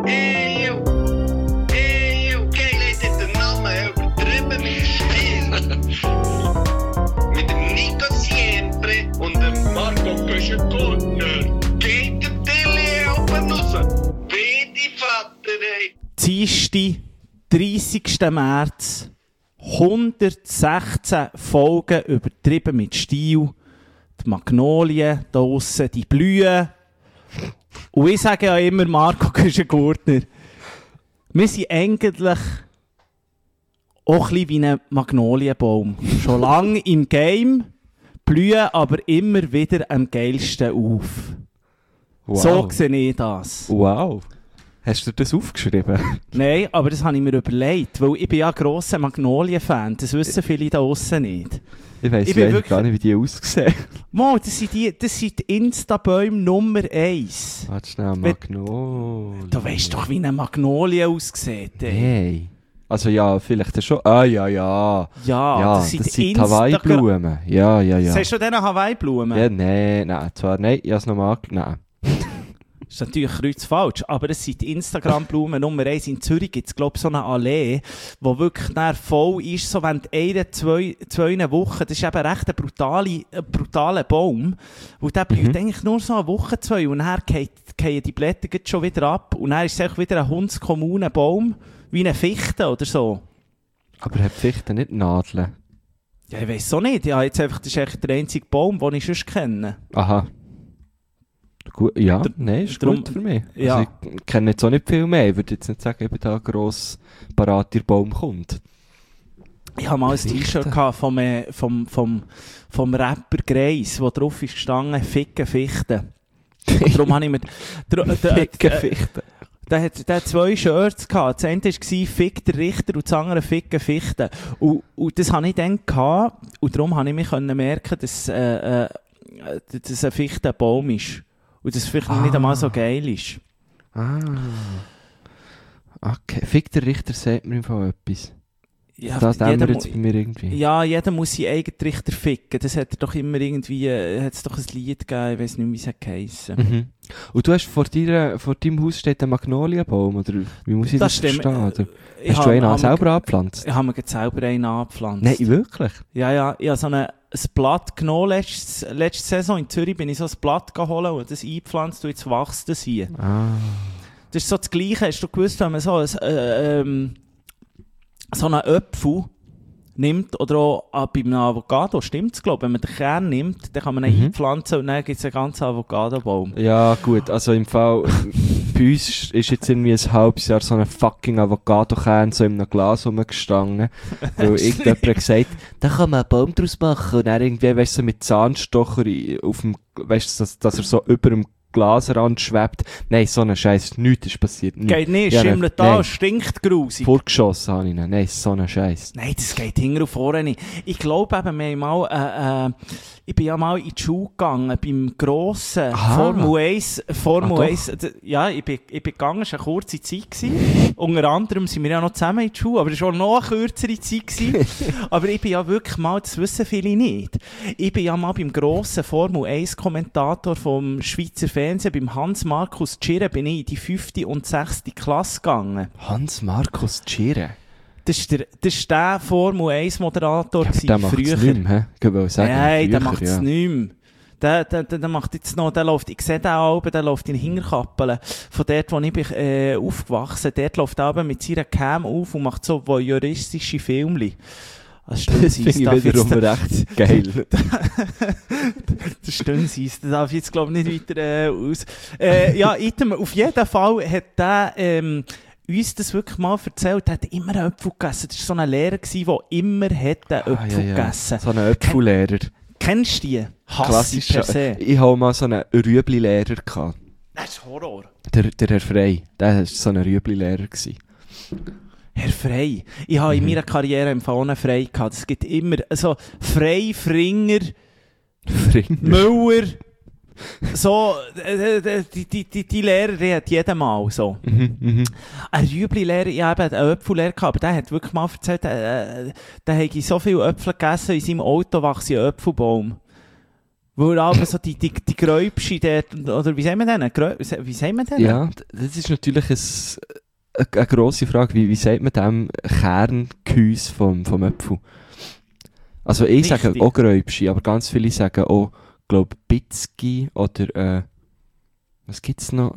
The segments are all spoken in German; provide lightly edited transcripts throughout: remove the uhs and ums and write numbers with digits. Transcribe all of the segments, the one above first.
Geil hat den Namen übertrieben mit Stil. Mit dem Nico Siempre und dem Marco Köschen-Gurtner. Geht der Tilly oben raus. Wie Vater, ey. Dienstag, 30. März, 116 Folgen übertrieben mit Stil. Die Magnolien da draussen, die blühen. Und ich sage ja immer, Marco Köschen-Gurtner, wir sind eigentlich auch ein bisschen wie ein Magnolienbaum. Schon lange im Game, blühen aber immer wieder am geilsten auf. Wow. So sehe ich das. Wow. Hast du das aufgeschrieben? Nein, aber das habe ich mir überlegt, weil ich bin ja ein grosser Magnolien-Fan. Das wissen viele da draussen nicht. Ich weiss Ich bin leider wirklich- gar nicht, wie die aussehen. Mo, das sind die Insta-Bäume Nummer 1. Warte schnell, Magnolien. Du weißt doch, wie eine Magnolie aussieht. Ey. Hey. Also ja, vielleicht schon. Ah, ja. Ja, Ja, das sind Hawaii-Blumen. Ja. Sagst du denn Hawaii-Blumen? Ja, nein, zwar nein, ich habe es nochmal nein. Das ist natürlich kreuzfalsch, aber es sind die Instagram-Blumen Nummer 1. In Zürich gibt es, glaube ich, so eine Allee, die wirklich dann voll ist, so während zwei Wochen. Das ist eben recht ein brutaler Baum. Und der blüht eigentlich nur so eine Woche, 2. Und dann fallen die Blätter gleich schon wieder ab. Und dann ist es einfach wieder ein hundskommuner Baum, wie eine Fichte oder so. Aber hat Fichte nicht Nadeln? Ja, ich weiss so nicht. Ja, jetzt einfach, das ist echt der einzige Baum, den ich sonst kenne. Aha. Gut, ja, nein, ist drum- gut für mich. ja. Also ich kenne jetzt auch nicht viel mehr. Ich würde jetzt nicht sagen, ich bin da gross parat, der Baum kommt. Ich hatte mal ein Fichte. T-Shirt gehabt vom Rapper Greis, wo drauf ist gestanden, Ficken Fichte. Und darum habe ich mir... Ficken Fichte. Der hat 2 Shirts gehabt. Das eine war Fick der Richter und das andere Ficken Fichte. Und das hatte ich dann gehabt. Und darum konnte ich mich merken, dass ein Fichte ein Baum ist. Und dass es vielleicht nicht einmal so geil ist. Ah. Okay, Fick der Richter sagt mir im Fall etwas. Ja, Das jeder ändert mu- jetzt bei mir irgendwie. Ja, jeder muss seinen eigenen Richter ficken. Das hat er doch immer irgendwie, hat es doch ein Lied gegeben, ich weiss nicht mehr, wie es hat geheissen. Mhm. Und du hast vor deinem Haus steht ein Magnolienbaum, oder wie muss ich das stimmt. verstehen? Oder? Ich Hast du habe- einen habe selber angepflanzt? Ich habe mir gerade selber einen angepflanzt. Nein, wirklich? Ja, ich habe so ein Blatt genommen, letzte Saison in Zürich bin ich so ein Blatt geholt und das eingepflanzt und jetzt wächst das hier. Ah. Das ist so das Gleiche, hast du gewusst, wenn man so einen Apfel nimmt, oder auch bei einem Avocado, stimmt es, glaube ich. Wenn man den Kern nimmt, dann kann man ihn einpflanzen und dann gibt es einen ganzen Avocadobaum. Ja, gut, also im Fall, bei uns ist jetzt irgendwie ein halbes Jahr so ein fucking Avocado-Kern so in einem Glas rumgestanden, weil irgendjemand gesagt hat, da kann man einen Baum draus machen und dann irgendwie, weißt du, so mit Zahnstocher auf dem, weißt du, dass er so über dem Glasrand schwebt. Nein, so ein Scheiß, nichts ist passiert. Geht nicht, Ja, schimmelt nein. da, stinkt grusig. Vorgeschossen habe ich ihn. Nein, so ein Scheiß. Nein, das geht hinten und vorne nicht. Ich glaube eben, wir haben mal, ich bin ja mal in die Schule gegangen, beim grossen Formel 1, ja, ich bin gegangen, es war eine kurze Zeit gewesen. Unter anderem sind wir ja noch zusammen in die Schule, aber es war auch noch eine kürzere Zeit gewesen. Aber ich bin ja wirklich mal, das wissen viele nicht, ich bin ja mal beim grossen Formel 1 Kommentator vom Schweizer Fernsehen, beim Hans-Markus Tschirren, bin ich in die 5. und 6. Klasse gegangen. Hans-Markus Tschirren. Das ist der Formel 1 Moderator Der macht es früher. nicht mehr, hä? Ich wollte sagen, Nein, der früher, macht es ja. nicht mehr. Der macht jetzt noch, der läuft, ich sehe den Alben, der läuft in Hinterkappeln. Von dort, wo ich bin, aufgewachsen, dort läuft er eben mit seiner Cam auf und macht so voyeuristische Filmchen. Das finde ich wiederum recht geil. Das stimmt, das darf ich jetzt glaube ich nicht weiter aus. Ja, Item, auf jeden Fall hat der uns das wirklich mal erzählt. Er hat immer einen Apfel gegessen. Das war so ein Lehrer, der immer einen Apfel gegessen. So ein Apfellehrer. Kennst du die? Hasse ich per se. Ich hatte mal so einen Rüebli-Lehrer gehabt. Das ist Horror. Der Herr Frey. Der war so ein Rüebli-Lehrer gewesen. Herr Frey. Ich habe in meiner Karriere im Fall einen Frey gehabt. Es gibt immer, also Frey, Fringer, Müller, so, die Lehrer, die hat jeden Mal so. Ein Rüebli-Lehrer, ich habe einen Äpfellehrer gehabt, aber der hat wirklich mal erzählt, der hätte so viele Äpfel gegessen, in seinem Auto wächst ein Äpfelbaum. Wo aber so die Gräubsche dort, oder wie sagen wir denn? Wie sagen wir denn? Ja, das ist natürlich eine grosse Frage. Wie sagt man dem Kerngehäuse vom Apfel? Also ich Richtig. sage auch Gräubsche, aber ganz viele sagen auch, glaube Bitzki oder was gibt's noch?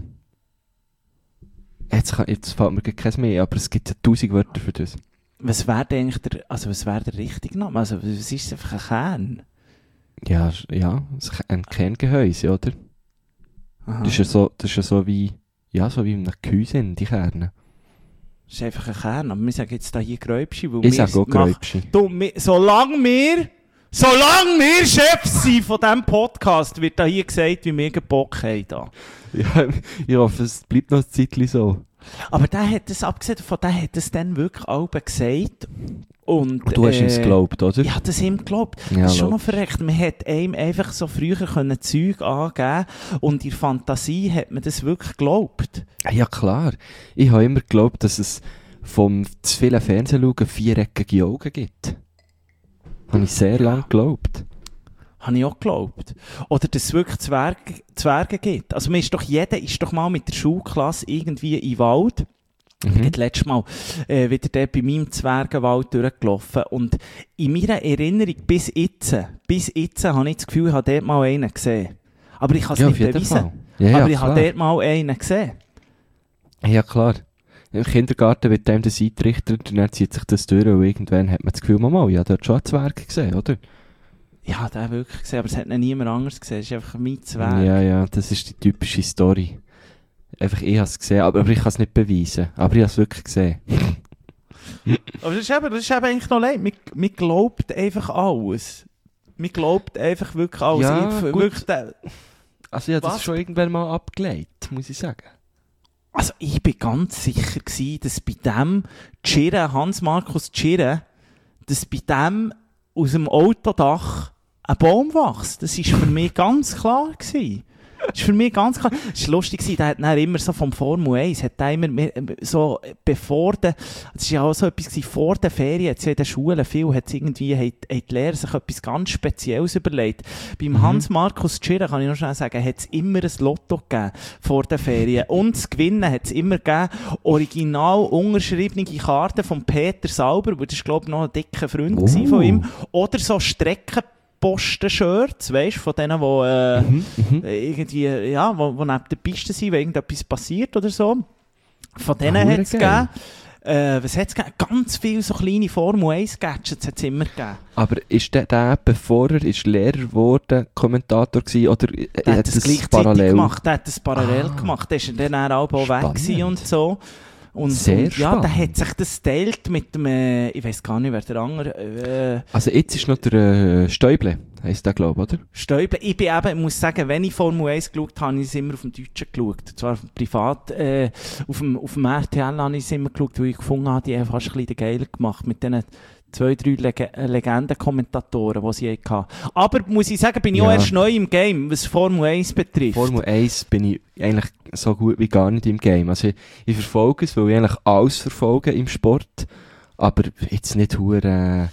Jetzt fällt mir keins mehr, aber es gibt ja 1000 Wörter für das. Was wäre denn eigentlich was wäre der richtige Name? Also was ist einfach ein Kern? Ja, ein Kerngehäuse, oder? Aha. Das ist ja so wie in einem Gehäuse, die Kerne. Das ist einfach ein Kern, aber wir sagen jetzt da hier Gräubsche, weil Ich sage auch Gräubsche. Solange wir Chefs sind von diesem Podcast, wird da hier gesagt, wie wir Bock haben da. Ja, ich hoffe, es bleibt noch ein Zeitchen so. Aber der hat es, abgesehen davon, der hat es dann wirklich auch gesagt. Und du hast ihm es geglaubt, oder? Ich habe das ihm geglaubt. Ja, Das ist schon noch verreckt. Man hat ihm einfach so früher Zeug angeben und in der Fantasie hat man das wirklich geglaubt. Ja, klar. Ich habe immer geglaubt, dass es vom zu vielen Fernsehschauen viereckige Augen gibt. Habe ich sehr lange geglaubt. Habe ich auch geglaubt. Oder dass es wirklich Zwerge gibt. Also jeder ist doch mal mit der Schulklasse irgendwie in den Wald. Ich bin letztes Mal wieder dort bei meinem Zwergenwald durchgelaufen. Und in meiner Erinnerung bis jetzt habe ich das Gefühl, ich habe dort mal einen gesehen. Aber ich kann es nicht beweisen. Ja, aber ich klar. habe dort mal einen gesehen. Ja, klar. Im Kindergarten wird einem das eintrichtert und dann zieht sich das durch und irgendwann hat man das Gefühl, ich habe dort schon einen Zwerg gesehen, oder? Ja, den habe ich wirklich gesehen, aber es hat noch niemand anderes gesehen. Es ist einfach mein Zwerg. Ja, das ist die typische Story. Einfach, ich habe es gesehen, aber ich kann es nicht beweisen. Aber ich habe es wirklich gesehen. Aber das ist eben eigentlich noch leid. Man glaubt einfach alles. Man glaubt einfach wirklich alles. Ja, gut. Wirklich Also ich habe das schon irgendwann mal abgelegt, muss ich sagen. Also ich bin ganz sicher gewesen, dass bei dem Hans-Markus Tschirren, dass bei dem aus dem Autodach ein Baum wächst. Das war für mich ganz klar gewesen. Das ist für mich ganz klar. Es war lustig, der hat dann immer so vom Formel 1, hat er immer so, bevor das war ja auch so etwas gewesen, vor der Ferien, hat es ja in den Schulen viel, hat irgendwie, die Lehrer sich etwas ganz Spezielles überlegt. Beim Hans-Markus Tschirren, kann ich noch schnell sagen, hat es immer ein Lotto gegeben vor den Ferien. Und das Gewinnen hat es immer gegeben, original unterschriebene Karten von Peter Sauber, der ist, glaube ich, noch ein dicker Freund gewesen von ihm. Oder so Posten-Shirts, weißt du, von denen, die irgendwie, ja, wo neben der Piste sind, wenn irgendetwas passiert oder so. Von denen hat es gegeben. Was hat es gegeben? Ganz viele so kleine Formel 1 Gadgets hat es immer gegeben. Aber ist der bevor er Lehrer geworden, Kommentator gewesen, oder der hat das gleichzeitig parallel gemacht? Der hat das parallel gemacht. Der ist dann auch weg gewesen und so. Und ja, der hat sich das teilt mit dem, ich weiss gar nicht, wer der andere... also jetzt ist noch der Stäuble, heisst der, glaube ich, oder? Stäuble. Ich muss sagen, wenn ich Formel 1 geschaut habe, habe ich es immer auf dem Deutschen geschaut. Zwar privat, auf dem RTL habe ich es immer geschaut, weil ich gefunden habe, die haben fast ein bisschen geiler gemacht mit diesen 2-3 Legenden-Kommentatoren, die sie hatten. Aber, muss ich sagen, bin ich auch erst neu im Game, was Formel 1 betrifft. Formel 1 bin ich eigentlich so gut wie gar nicht im Game. Also ich verfolge es, weil ich eigentlich alles verfolge im Sport, aber jetzt nicht verdammt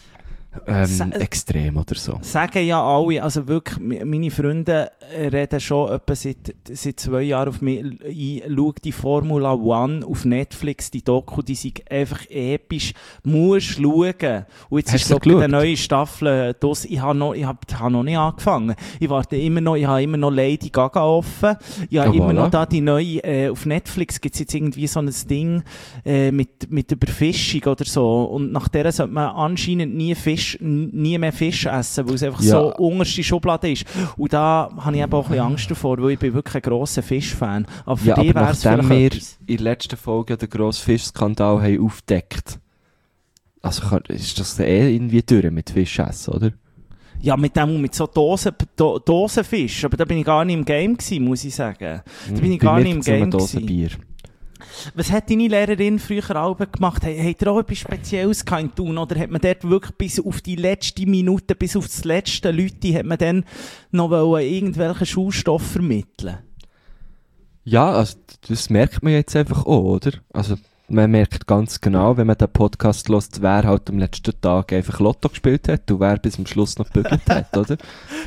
extrem oder so. Sagen ja alle, also wirklich, meine Freunde reden schon etwa seit 2 Jahren auf mich ein, schau die Formula One auf Netflix, die Doku, die sind einfach episch, musst schauen. Und jetzt ist glaube ich eine neue Staffel, ich habe noch nicht angefangen. Ich habe immer noch Lady Gaga offen, ich habe immer noch da die neue, auf Netflix gibt es jetzt irgendwie so ein Ding mit Überfischung oder so, und nach der sollte man anscheinend nie mehr Fisch essen, weil es einfach so unterste Schublade ist. Und da habe ich eben auch ein bisschen Angst davor, weil ich bin wirklich ein grosser Fischfan. Aber für dich wäre es nachdem wir in der letzten Folge den grossen Fischskandal haben aufgedeckt, also ist das irgendwie durch mit Fischessen, oder? Ja, mit so Dosenfisch. Aber da bin ich gar nicht im Game gewesen, muss ich sagen. Da bin ich gar nicht im Game gewesen. Was hat deine Lehrerin früher auch gemacht? Hat er auch etwas Spezielles tun? Oder hat man dort wirklich bis auf die letzte Minute, bis auf das letzte Leute, hat man dann noch irgendwelchen Schulstoff vermitteln? Ja, also das merkt man jetzt einfach auch, oder? Also man merkt ganz genau, wenn man den Podcast hört, wer halt am letzten Tag einfach Lotto gespielt hat und wer bis zum Schluss noch gebügelt hat, oder?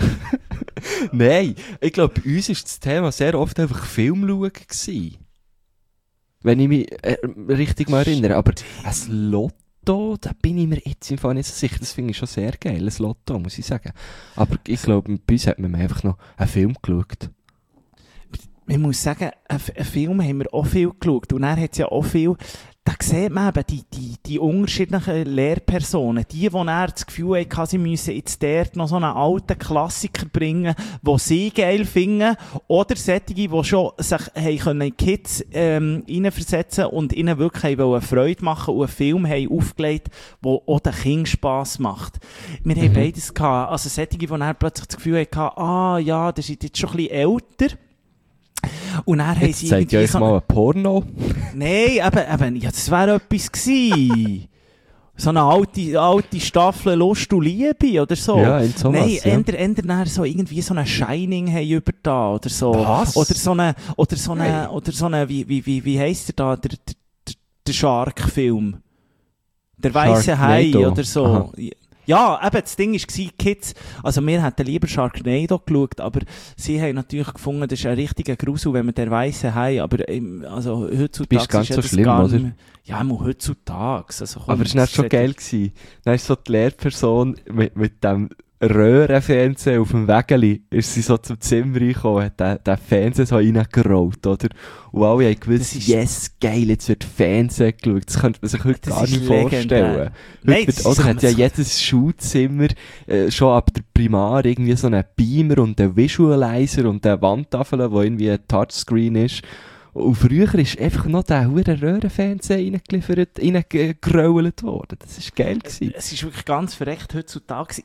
Nein, ich glaube, bei uns war das Thema sehr oft einfach Film schauen gewesen. Wenn ich mich richtig mal erinnere. Aber ein Lotto, da bin ich mir jetzt im Fall nicht so sicher. Das finde ich schon sehr geil, ein Lotto, muss ich sagen. Aber ich glaube, bei uns hat man einfach noch einen Film geschaut. Ich muss sagen, einen Film haben wir auch viel geschaut. Und dann hat es ja auch viel, da sieht man eben die unterschiedlichen Lehrpersonen. Die dann das Gefühl hatten, sie müssen jetzt dort noch so einen alten Klassiker bringen, den sie geil finden. Oder solche, die schon sich in die Kids reinversetzen und ihnen wirklich Freude machen und einen Film haben aufgelegt, der auch den Kindern Spass macht. Wir haben beides gehabt. Also solche, die dann plötzlich das Gefühl hatten, ja, das ist jetzt schon ein bisschen älter. Und dann haben sie zeigt euch mal ein Porno. Nein, eben, ja, das wäre etwas gewesen. So eine alte Staffel Lust und Liebe oder so. Ja, in sowas, nein, eher so irgendwie so eine Shining haben über da oder so. Was? Oder so eine, wie heisst der da, der Shark-Film? Der weiße Hai oder so. Aha. Ja, eben, das Ding war, Kids, also wir hätten lieber Sharknado geschaut, aber sie haben natürlich gefunden, das ist ein richtiger Grusel, wenn wir den weissen haben, aber also heutzutage bist ganz ist so das schlimm, gar oder? nicht mehr, ja, mal heutzutage. Also, komm, Aber es war nicht schon geil gewesen. Dann ist so die Lehrperson mit dem Röhrenfernseher auf dem Wägeli, ist sie so zum Zimmer reingekommen, hat den Fernseher so reingerollt, oder? Und alle haben gewusst, yes, geil, jetzt wird Fernsehen geschaut. Das könnte man sich heute gar nicht vorstellen. Nein, Oder hat ja jedes Schulzimmer schon ab der Primar irgendwie so einen Beamer und einen Visualizer und eine Wandtafel, wo irgendwie ein Touchscreen ist. Und früher ist einfach noch der hure Röhrenfernseher reingegrölt worden. Das war geil gewesen. Es ist wirklich ganz verreckt. Heutzutage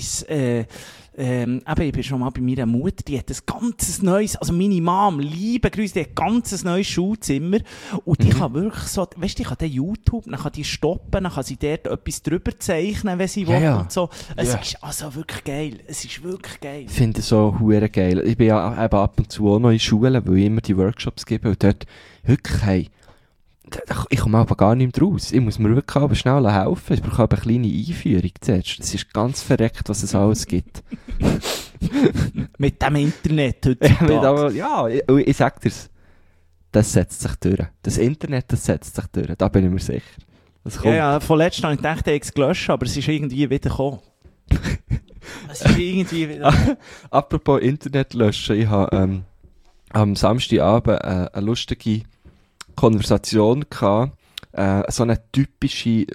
ich bin schon mal bei meiner Mutter, die hat ein ganzes neues, also meine Mom, liebe Grüße, die hat ein ganzes neues Schulzimmer und die kann wirklich so, weißt du, die kann den YouTube, dann kann die stoppen, dann kann sie dort etwas drüber zeichnen, wenn sie will und so. Es ist also wirklich geil. Es ist wirklich geil. Ich finde es so hure geil. Ich bin ja eben ab und zu auch noch in Schulen, weil ich immer die Workshops gebe und dort wirklich, hey, ich komme aber gar nicht mehr raus. Ich muss mir wirklich aber schnell helfen. Ich brauche aber eine kleine Einführung zuerst. Es ist ganz verreckt, was es alles gibt. Mit dem Internet heutzutage. Ja, ich sag dir's. Das setzt sich durch. Das Internet, das setzt sich durch. Da bin ich mir sicher. Das kommt. Ja, von letztem habe ich gedacht, ich habe es gelöscht, aber es ist irgendwie wieder gekommen. Es ist irgendwie wieder gekommen. Apropos Internet löschen, ich habe am Samstagabend eine lustige Konversation gehabt, so eine typische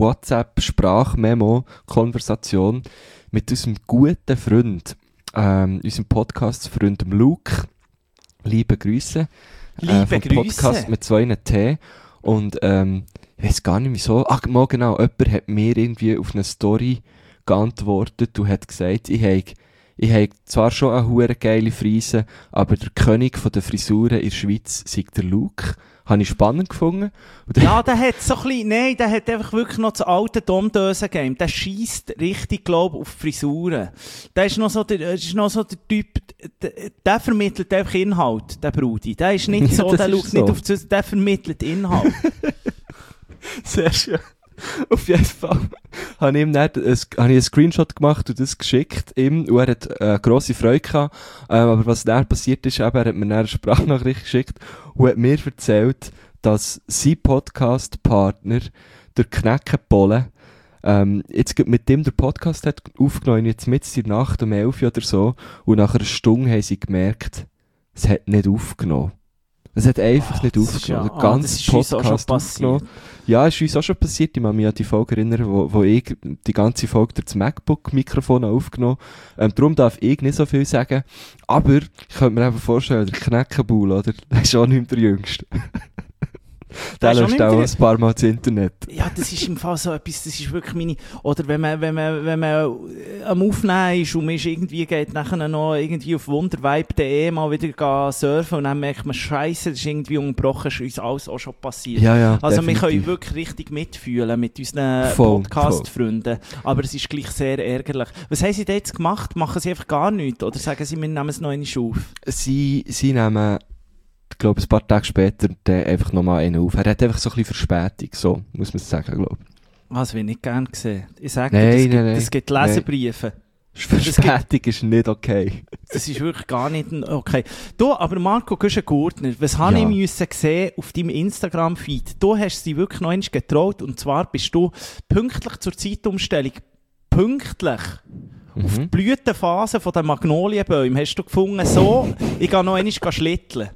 WhatsApp-Sprachmemo-Konversation mit unserem guten Freund, unserem Podcast-Freund Luke. Liebe Grüße. Liebe Grüße. Podcast mit 2 T. Und ich weiß gar nicht wieso. Ach, mal genau, jemand hat mir irgendwie auf eine Story geantwortet und hat gesagt, ich habe zwar schon eine hure geile Frise, aber der König der Frisuren in der Schweiz sei der Luke. Habe ich spannend gefunden. Ja, der hat so ein bisschen, nein, der hat einfach wirklich noch das alte Domdösen-Game. Der scheisst richtig, glaube ich, auf Frisuren. Der ist noch so der Typ, der vermittelt einfach Inhalt, der Brudi. Der ist nicht so, der schaut nicht auf das, der vermittelt Inhalt. Sehr schön. Auf jeden Fall habe ich ihm dann einen Screenshot gemacht und das geschickt ihm und er hat grosse Freude gehabt. Aber was dann passiert ist, er hat mir dann eine Sprachnachricht geschickt und hat mir erzählt, dass sein Podcast-Partner, der Knäckepolle, jetzt mit dem der Podcast hat aufgenommen, jetzt mitten in der Nacht um 11 oder so, und nach einer Stunde haben sie gemerkt, es hat nicht aufgenommen. Es hat einfach nicht aufgenommen. Der ganze Podcast aufgenommen. Ja, es ist uns auch schon passiert. Ich kann mich an die Folge erinnern, wo ich die ganze Folge durch das MacBook-Mikrofon aufgenommen habe. Darum darf ich nicht so viel sagen. Aber ich könnte mir einfach vorstellen, der Knäckebull, oder? Der ist auch nicht mehr der Jüngste. Der löscht auch ein paar Mal das Internet. Ja, das ist im Fall so etwas, das ist wirklich meine... Oder wenn man am Aufnehmen ist und man ist irgendwie geht nachher noch irgendwie auf wundervibe.de mal wieder surfen und dann merkt man, Scheiße, das ist irgendwie unterbrochen, das ist uns alles auch schon passiert. Ja, also definitiv. wir können wirklich richtig mitfühlen mit unseren Podcast-Freunden, aber es ist gleich sehr ärgerlich. Was haben Sie da jetzt gemacht? Machen Sie einfach gar nichts? Oder sagen Sie, wir nehmen es noch einmal auf? Sie nehmen ich glaube, ein paar Tage später einfach nochmal einen auf. Er hat einfach so ein bisschen Verspätung, so muss man sagen, glaube ich. Das will ich nicht gerne sehen. Ich sage dir, es gibt Leserbriefe. Verspätung ist nicht okay. Das ist wirklich gar nicht okay. Du, aber Marco Güschen-Gurtner, was habe ich müssen sehen auf deinem Instagram-Feed? Du hast sie wirklich noch einmal getraut, und zwar bist du pünktlich zur Zeitumstellung, auf die Blütenphase der Magnolienbäume hast du gefunden, so, ich gehe noch einmal schlitteln.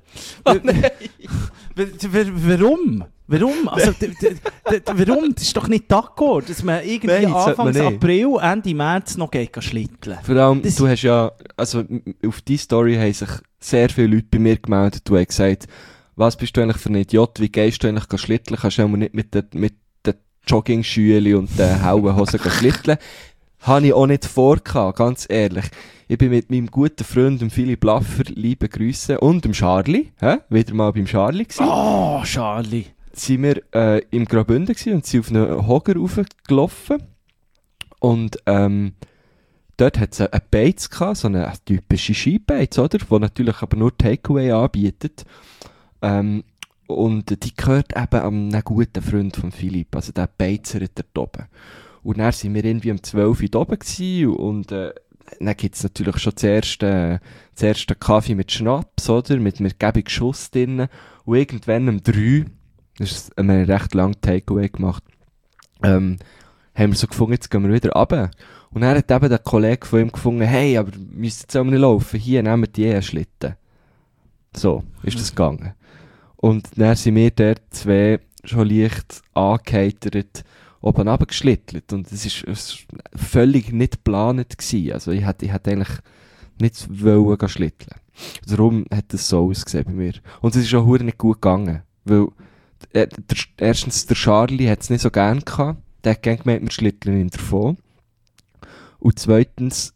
Warum? Warum? Also, warum? Das ist doch nicht d'accord, dass man irgendwie Anfang April, Ende März noch geht schlitteln. Vor allem, du hast ja, also auf die Story haben sich sehr viele Leute bei mir gemeldet, die haben gesagt, was bist du eigentlich für ein Idiot, wie gehst du eigentlich schlitteln, kannst du nicht mit den Jogging-Schülen und den hellen Hosen schlitteln. Habe ich auch nicht vorgehabt, ganz ehrlich. Ich bin mit meinem guten Freund, dem Philipp Laffer, liebe Grüße, und dem Charlie, wieder mal beim Charlie gewesen. Oh, Charlie! Sind wir im Graubünden gewesen und sind auf einen Hocker raufgelaufen. Und dort hat es eine Beiz gehabt, so eine typische Skibeiz, oder? Die natürlich aber nur Takeaway anbietet. Und die gehört eben einem guten Freund von Philipp, also der Beizer dort oben. Und dann sind wir irgendwie um 12 Uhr oben gewesen und dann gibt es natürlich schon das erste Kaffee mit Schnaps, oder? Mit gebig Schuss drin. Und irgendwann um 3 haben wir einen recht langen Takeaway gemacht. Haben wir so gefunden, jetzt gehen wir wieder runter. Und dann hat eben der Kollege von ihm gefunden, hey, aber wir müssen jetzt auch nicht laufen, hier nehmen wir die Schlitten. So ist das gegangen. Und dann sind wir dort zwei schon leicht angeheitert oben runtergeschlittelt. Und es war völlig nicht geplant gewesen. Also ich hätte eigentlich nicht wollen schlitteln. Darum hat es so ausgesehen bei mir. Und es ist auch verdammt nicht gut gegangen. Weil erstens, der Charlie hat es nicht so gern gehabt. Der hat gerne gemeint, wir schlitteln ihn davon. Und zweitens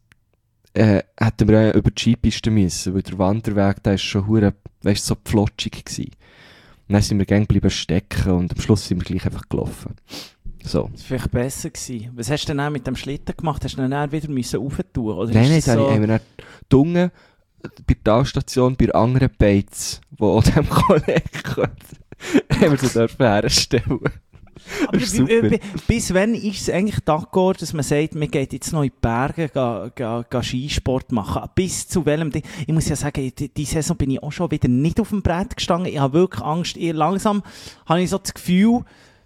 hätten wir über die Skipiste müssen, weil der Wanderweg, der ist schon so flotschig gewesen. Und dann sind wir gerne geblieben stecken und am Schluss sind wir gleich einfach gelaufen. So. Das war vielleicht besser gewesen. Was hast du denn mit dem Schlitten gemacht? Hast du dann wieder raufentun? Oder nein, so? Haben wir dann dunge bei der Talstation bei anderen Beiz, die auch dem Kollegen gehört, haben wir so herstellen. Aber bis wann ist es eigentlich d'accord, dass man sagt, man geht jetzt noch in die Berge Skisport machen? Bis zu welchem Ding? Ich muss ja sagen, die Saison bin ich auch schon wieder nicht auf dem Brett gestanden. Ich habe wirklich Angst. Langsam habe ich so das Gefühl,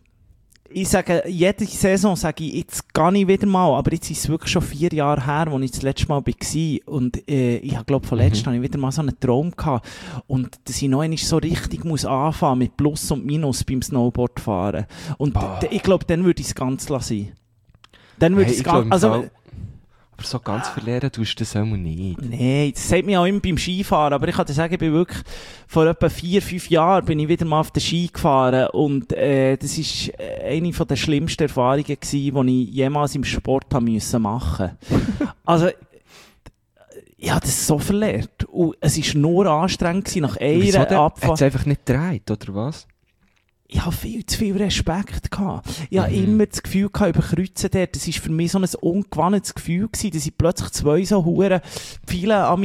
ich sage, jede Saison sage ich, jetzt gehe ich wieder mal, aber jetzt ist es wirklich schon 4 Jahre her, als ich das letzte Mal war. Und ich glaube, von letztem habe ich wieder mal so einen Traum gehabt. Und dass ich noch einmal so richtig muss anfangen mit Plus und Minus beim Snowboardfahren. Und ich glaube, dann würde ich es ganz lassen. Dann würde ich es ganz... Also, aber so ganz verlieren tust du das auch nicht. Nein, das sagt mir auch immer beim Skifahren. Aber ich kann dir sagen, ich bin wirklich vor etwa 4-5 Jahren bin ich wieder mal auf den Ski gefahren. Und das war eine der schlimmsten Erfahrungen gewesen, die ich jemals im Sport machen musste. Also, ich habe das so verlernt. Und es war nur anstrengend gewesen, nach einer Abfahrt. Hat es einfach nicht gedreht, oder was? Ich hatte viel zu viel Respekt gehabt. Ich hatte immer das Gefühl gehabt, überkreuzen dort. Das war für mich so ein ungewöhnliches Gefühl gewesen, dass ich plötzlich 2 so hure Pfeile an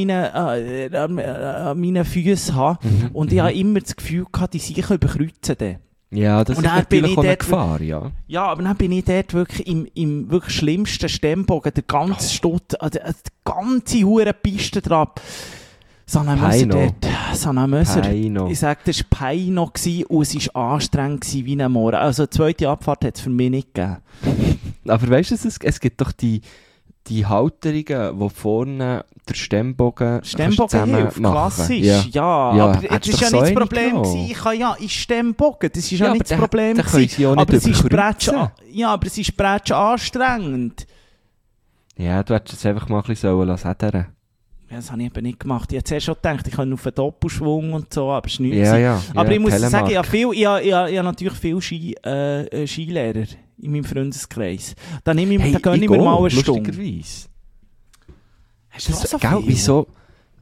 meinen Füßen habe. Und ich habe immer das Gefühl gehabt, die sich überkreuzen dort. Ja, das ist natürlich auch eine Gefahr, ja. Ja, aber dann bin ich dort wirklich im wirklich schlimmsten Stemmbogen, der ganze Stutt, die ganze hure Piste drauf. Sanna Möser, ich sage, das war Peino und es war anstrengend wie ein Morgen. Also, die zweite Abfahrt hat es für mich nicht gegeben. Aber weißt du, es gibt doch die Halterungen, die vorne der Stemmbogen hilft, klassisch, ja. Aber das war ja nicht das Problem. Ich kann ja in Stemmbogen, das ist ja nicht das Problem. Aber es ist bretsch anstrengend. Ja, du hättest es einfach mal ein bisschen lassen. Ja, das habe ich eben nicht gemacht. Ich habe zuerst schon gedacht, ich kann auf einen Doppelschwung und so, aber es ist nichts. Ja, aber ich muss sagen, ich habe natürlich viele Skilehrer in meinem Freundeskreis. Da gönne ich mir mal eine Stunde. Lustigerweise. Hast du das so viel? Wieso?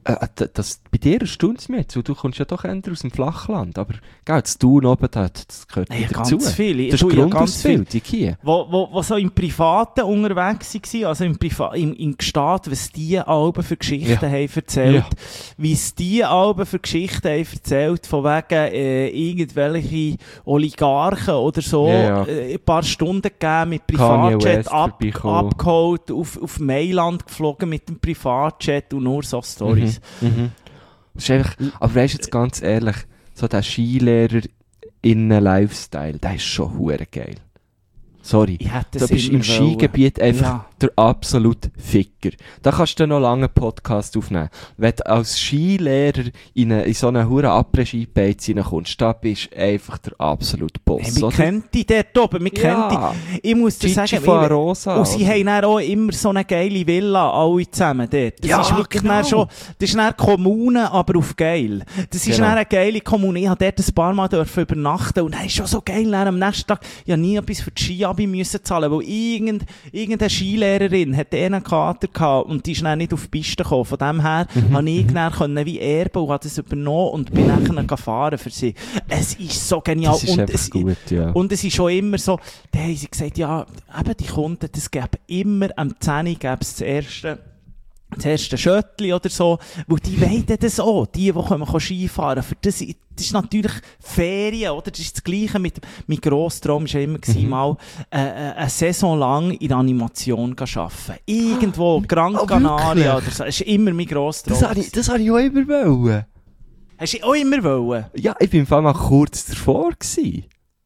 Bei dir erstaunt es mich jetzt, weil du kommst ja doch eher aus dem Flachland, aber das Tun oben, das gehört Ja, wieder ganz dazu. viele. Das ist Ja, ganz Grundausbildung hier. Wo so im Privaten unterwegs waren, also im Gstaad, was die Alben für Geschichten haben erzählt, wie es die Alben für Geschichten haben erzählt, von wegen irgendwelche Oligarchen oder so, ein paar Stunden gegeben mit Privatjet abgeholt, auf Mailand geflogen mit dem Privatjet und nur so Storys. Das ist einfach, aber weißt du jetzt ganz ehrlich, so der Skilehrer-Innen-Lifestyle, der ist schon hure geil. Sorry, du bist im Skigebiet einfach der absolute Ficker. Da kannst du noch lange einen Podcast aufnehmen. Wenn du als Skilehrer in so eine hure Après-Ski-Beiz reinkommst, da bist du einfach der absolute Boss. Hey, wir kennen die dort oben, wir kennen die. Ich muss dir sagen, und sie haben dann auch immer so eine geile Villa, alle zusammen dort. Das ist wirklich dann schon, das ist dann Kommune, aber auf geil. Das ist dann eine geile Kommune. Ich durfte dort ein paar Mal übernachten und das ist schon so geil. Dann am nächsten Tag, ich habe nie etwas für die Ski müssen zahlen, weil irgendeine Skilehrerin hat einen Kater gehabt und die ist dann nicht auf die Piste gekommen. Von dem her konnte ich dann wie erben und habe das übernommen und bin dann gefahren für sie. Es ist so genial. Das ist einfach gut, ja. Und es ist schon immer so, da haben sie gesagt, ja, eben die Kunden, das gäbe immer am 10 Uhr das erste Schöttli oder so, weil die wollen das auch, die kommen Skifahren. Für das ist natürlich Ferien, oder? Das ist das Gleiche mit Grosstraum, war ja immer mal eine Saison lang in der Animation arbeiten. Irgendwo, Gran Canaria oder so, das ist immer mein Grosstraum. Das habe ich auch immer wollen. Hast du auch immer wollen? Ja, ich war im Fall mal kurz davor gewesen.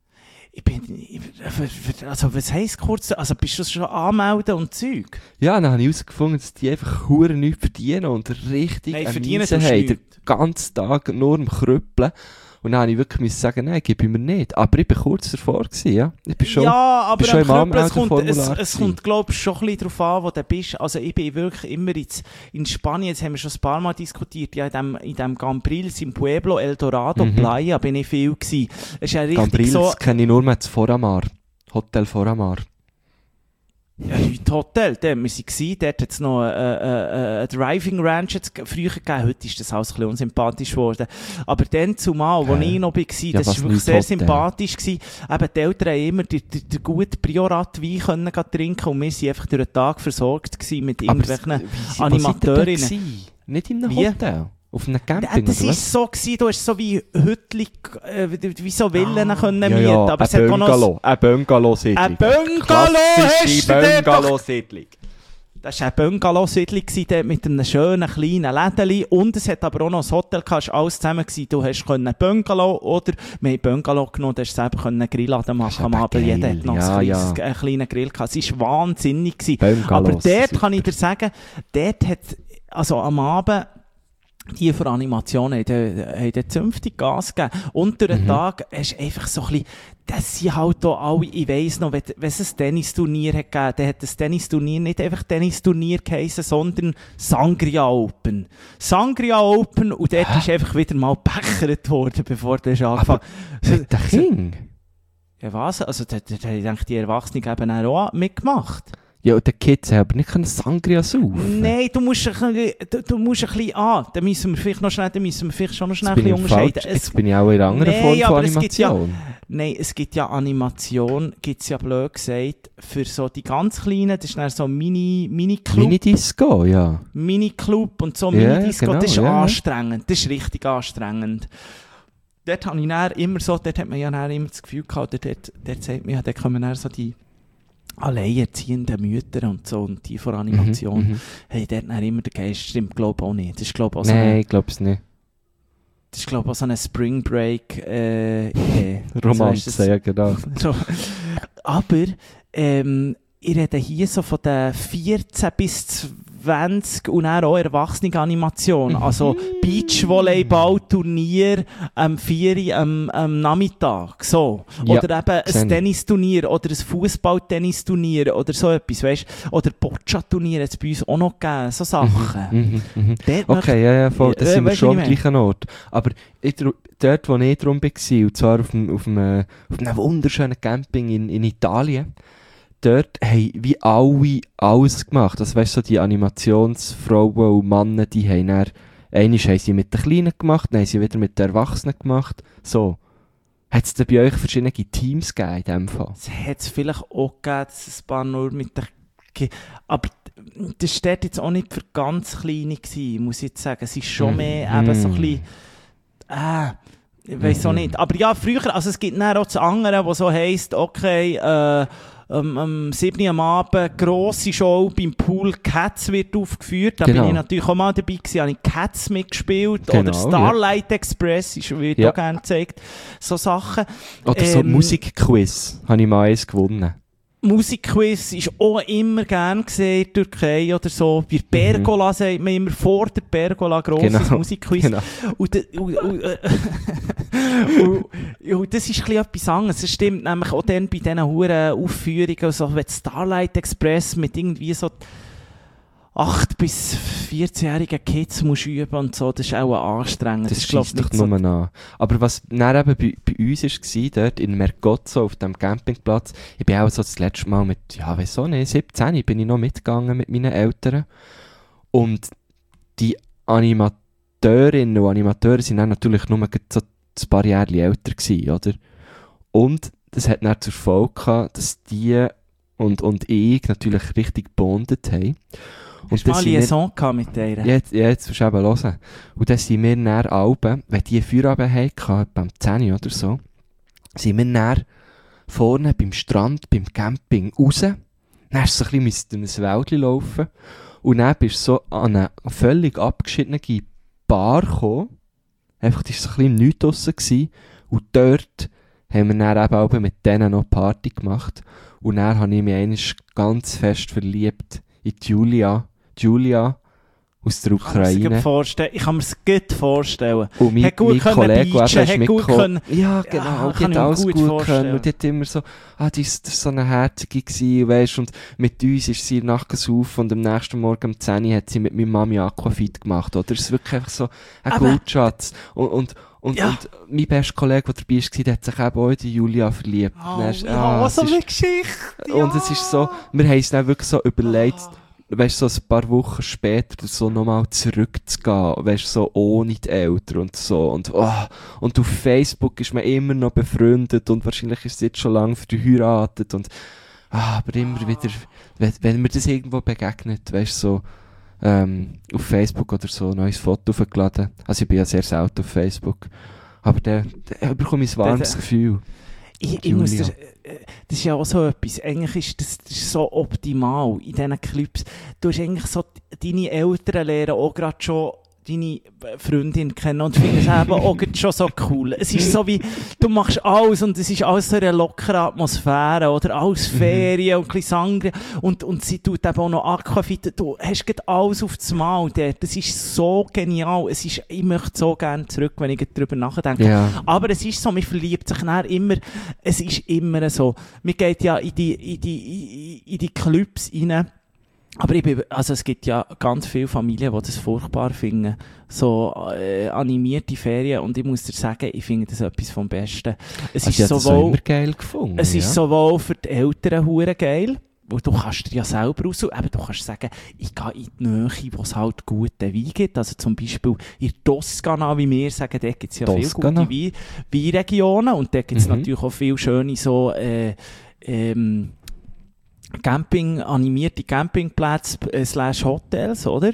Also was heisst kurz, also bist du schon anmelden und Zeug? Ja, dann habe ich herausgefunden, dass die einfach verdammt nichts verdienen und richtig Miese haben. Den ganzen Tag nur am Krüppeln. Und dann habe ich wirklich sagen, nein, gebe ich mir nicht. Aber ich war kurz davor gewesen, ja. Ich bin schon, ja, aber schon im Krüppeln, es kommt, glaube ich, schon ein bisschen darauf an, wo du bist. Also ich bin wirklich immer in Spanien, jetzt haben wir schon ein paar Mal diskutiert, ja, in dem Cambrils, im Pueblo, El Dorado, Playa, bin ich viel gewesen. Es ist ja richtig Cambrils so, kenne ich nur mehr das Foramar. Hotel Foramar. Ja, das Hotel, dort waren wir. Dort hat es noch eine Driving Ranch früher gegeben. Heute ist das alles ein bisschen unsympathisch geworden. Aber dann zumal, wo ich noch war, das war wirklich sehr sympathisch gewesen. Eben, die Eltern haben immer den guten Priorat-Wein trinken und wir waren einfach durch den Tag versorgt gewesen mit irgendwelchen Animateurinnen. Nicht in einem Hotel? Auf einem Camping, das war so gewesen, du hast so wie Hütli, wie so Villen können mieten. Aber es hat noch eine Bungalow-Siedlung. Eine Bungalow-Siedlung. Das war eine Bungalow-Siedlung mit einem schönen kleinen Lädeli. Und es hat aber auch noch ein Hotel gehabt, es war alles zusammen gewesen. Du hast einen Bungalow oder wir haben Bungalow genommen, du hast selber einen Grillladen machen am Abend. Jeder hat noch einen kleinen Grill gehabt. Es war wahnsinnig gewesen. Aber dort kann ich dir sagen, dort hat, also am Abend, die für Animationen haben zünftig Gas gegeben. Und durch den Tag hast du einfach so ein bisschen, das sind halt auch alle, ich weiss noch, wenn es ein Tennisturnier hat gegeben, dann hat das Tennisturnier nicht einfach Tennisturnier geheissen, sondern Sangria Open. Sangria Open, und dort ist einfach wieder mal gebechert worden, bevor du angefangen hast. Mit der King? Ja, was? Also, da habe ich gedacht, die Erwachsenen haben auch mitgemacht. Ja, und die Kids haben aber nicht Sangria saufen. Nein, du musst ein bisschen da müssen wir vielleicht schon noch schnell ein bisschen unterscheiden. Jetzt bin ich auch in einer anderen Form von Animation. Es gibt ja Animation, gibt's ja blöd gesagt, für so die ganz Kleinen, das ist dann so Mini-Club. Mini-Disco, ja. Mini-Club und so Mini-Disco, genau, das ist anstrengend, das ist richtig anstrengend. Dort habe ich dann immer so, dort hat man ja dann immer das Gefühl gehabt, dort sagt man ja, dort kommen dann so die alleinerziehenden Mütter und so, und die von Animation, hey, dort dann immer der Geist, stimmt, glaube ich auch nicht. Das ist, glaube ich, auch nein, ich glaube es nicht. Das ist, glaube ich, auch so eine Spring Break Idee. Romanze, ja, genau. Aber, ich rede hier so von den 14 bis 20 und dann auch Erwachsene-Animation. Also Beachvolleyball-Turnier am 4 Uhr am Nachmittag. So. Oder eben ein Tennisturnier oder ein Fußball-Tennisturnier oder so etwas, weißt? Oder Boccia-Turnier hat es bei uns auch noch gegeben. So Sachen. Okay, ja, voll. Das sind wir schon am gleichen Ort. Aber dort, wo ich drum war, und zwar auf einem wunderschönen Camping in Italien, dort haben wie alle alles gemacht. Also weißt du, so die Animationsfrauen und Männer, die haben dann Einmal haben sie mit den Kleinen gemacht, dann haben sie wieder mit den Erwachsenen gemacht. So. Hat es denn bei euch verschiedene Teams gegeben in dem Fall? Es hat es vielleicht auch gegeben, dass es ein paar nur mit der... Aber das war dort jetzt auch nicht für ganz Kleine gewesen, muss ich jetzt sagen. Es ist schon mehr eben so ein bisschen... ich weiss auch nicht. Aber ja, früher, also es gibt dann auch das andere, wo so heisst, okay, am 7. am Abend grosse Show beim Pool Cats wird aufgeführt. Da bin ich natürlich auch mal dabei gewesen, habe ich Cats mitgespielt. Oder Starlight Express wird auch gerne gezeigt. So Sachen. Oder so Musikquiz habe ich mal eins gewonnen. Musikquiz ist auch immer gern gesehen in der Türkei oder so. Bei Pergola sagt man immer vor der Pergola grosses Musikquiz. Genau. Und das ist etwas anderes. Es stimmt nämlich auch dann bei diesen huren Aufführungen, so wie Starlight Express mit irgendwie so 8- bis 14-jährigen Kids musst üben und so, das ist auch anstrengend. Das scheisst doch nur an. Aber was dann eben bei uns war, dort in Mergozzo auf dem Campingplatz, ich bin auch so das letzte Mal mit, ja, weiss auch nicht, 17 bin ich noch mitgegangen mit meinen Eltern. Und die Animateurinnen und Animateure sind dann natürlich nur so ein paar Jahre älter gewesen, oder? Und das hat dann zur Folge gehabt, dass die und ich natürlich richtig gebondet haben. Hast du mal eine Liaison mit der? Jetzt musst du eben hören. Und dann sind wir dann Alben, wenn die Feierabend hatten, beim 10 oder so, sind wir dann vorne beim Strand, beim Camping raus. Dann hast du so ein bisschen durch ein Wäldchen laufen. Und dann bist du so an eine völlig abgeschiedene Bar gekommen. Einfach, das war so ein bisschen im Nichts draussen. Und dort haben wir dann eben auch mit denen noch Party gemacht. Und dann habe ich mich einmal ganz fest verliebt in Julia aus der Ukraine. Ich kann mir es gut vorstellen. Und mein Kollege, der ist mitgekommen. Ja, genau. Die hat alles gut können. Und die hat immer so, das war so eine Herzige gewesen, weißt, und mit uns ist sie nachts auf und am nächsten Morgen um 10 Uhr hat sie mit meiner Mami Aquafit gemacht, oder? Das ist wirklich einfach so ein Goldschatz. Und mein bester Kollege, der dabei war, der hat sich eben auch in die Julia verliebt. So eine Geschichte. Und es ist so, wir haben es dann wirklich so überlegt, weißt du, so ein paar Wochen später so nochmal zurückzugehen, weißt du, so ohne die Eltern und so. Und auf Facebook ist man immer noch befreundet und wahrscheinlich ist sie jetzt schon lange verheiratet und, aber immer wieder, wenn mir das irgendwo begegnet, weißt du, so, auf Facebook oder so, ein neues Foto hochgeladen. Also ich bin ja sehr selten auf Facebook. Aber da bekomme ich ein warmes Gefühl. Ich muss das ist ja auch so etwas. Eigentlich ist das so optimal in diesen Clips. Du hast eigentlich so deine Eltern lernen auch gerade schon deine Freundin kennen und finden es eben auch schon so cool. Es ist so wie, du machst alles und es ist alles so eine lockere Atmosphäre oder alles Ferien und ein bisschen Sangria und sie tut eben auch noch Aquafit. Du hast gerade alles auf das Mal dort. Das ist so genial. Ich möchte so gerne zurück, wenn ich darüber nachdenke. Yeah. Aber es ist so, man verliebt sich dann immer, es ist immer so. Man geht ja in die Clubs rein. Aber es gibt ja ganz viele Familien, die das furchtbar finden. So animierte Ferien. Und ich muss dir sagen, ich finde das etwas vom Besten. Es ist sowohl immer geil gefunden. Es ist sowohl für die Eltern hure geil, weil du kannst dir ja selber aussuchen. Eben, du kannst sagen, ich gehe in die Nähe, wo es halt guten Wein gibt. Also zum Beispiel in Toskana, wie wir sagen, da gibt es ja viele gute Weinregionen. Und da gibt es natürlich auch viele schöne so animierte Campingplätze / Hotels, oder?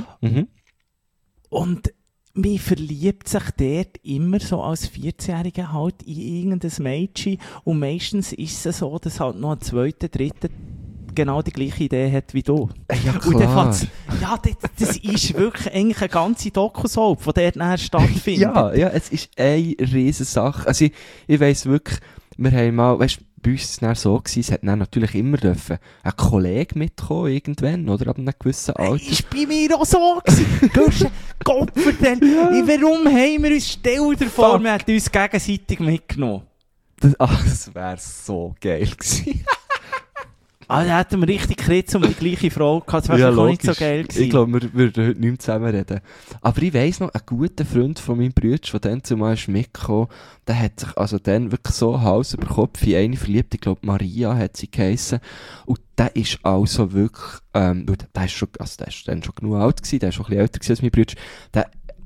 Und man verliebt sich dort immer so als 14-Jähriger halt in irgendein Mädchen und meistens ist es so, dass halt noch ein zweiter, dritter genau die gleiche Idee hat wie du. Ja, klar. Und das ist wirklich eigentlich eine ganze Doku-Soap, die dort nachher stattfindet. Ja, es ist eine riesen Sache. Also ich weiss wirklich, wir haben mal, weißt, bei uns war es dann so gewesen, es hat dann natürlich immer ein Kollege mitkommen irgendwann, oder ab einem gewissen Alter. Das war bei mir auch so gewesen. Gott verdammt. Warum haben wir uns, stell dir vor, wir hätten uns gegenseitig mitgenommen. Das wäre so geil gewesen. Da hätten wir richtig Kritz um die gleiche Frau gehabt. Das wäre auch nicht so geil gewesen. Ich glaube, wir würden heute nicht mehr zusammen reden. Aber ich weiss noch, ein guter Freund von meinem Bruder, der dann zumal mitgekommen ist, der hat sich also dann wirklich so Hals über Kopf in eine verliebt. Ich glaube, Maria hat sie geheissen. Und der ist also wirklich, der ist dann schon genug alt gewesen, der ist schon ein bisschen älter gewesen als mein Bruder. Der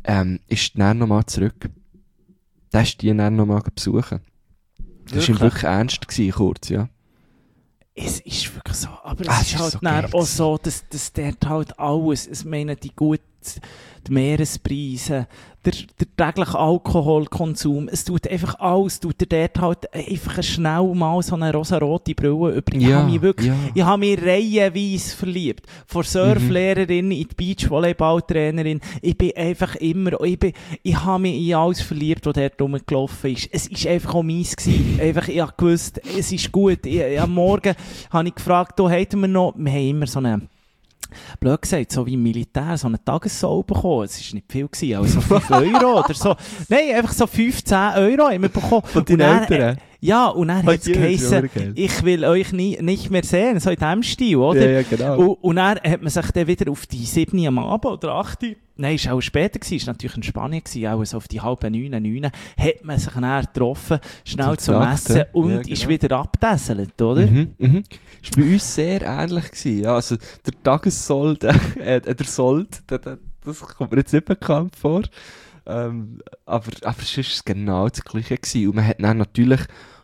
ist dann nochmal zurück. Der ist die dann nochmal besuchen. Das war ihm wirklich ernst gewesen, kurz, ja. Es ist wirklich so, aber es ist halt so dann auch so, dass dort halt alles, ich meine, die Meerespreise, der tägliche Alkoholkonsum, es tut einfach alles, tut dir dort halt einfach schnell mal so eine rosa-rote Brille über. Ich habe mich reihenweise verliebt. Von Surflehrerin in die Beachvolleyballtrainerin. Ich bin einfach immer, ich habe mich in alles verliebt, was dort rumgelaufen ist. Es ist einfach auch meins gewesen. Einfach, ich habe gewusst, es ist gut. Am Morgen habe ich gefragt, wir haben immer so eine, blöd gesagt, so wie im Militär, so eine Tagessau bekommen. Es war nicht viel gewesen, also 5 Euro oder so. Nein, einfach so 15 Euro haben wir bekommen. Von deinen Eltern? Ja, und dann hat es geheißen, ich will euch nicht mehr sehen, so in diesem Stil, oder? Ja, genau. Und dann hat man sich dann wieder auf die 7 am Abend oder 8, nein, es war auch später, es war natürlich in Spanien, auch so auf die 8:30, hat man sich dann getroffen, schnell zum Essen und ist wieder abgesesselt, oder? Das war bei uns sehr ähnlich gewesen. Ja, also der Tagessold, der Sold, das kommt mir jetzt nicht bekannt vor. Aber es war genau das Gleiche gewesen. Und man hat dann natürlich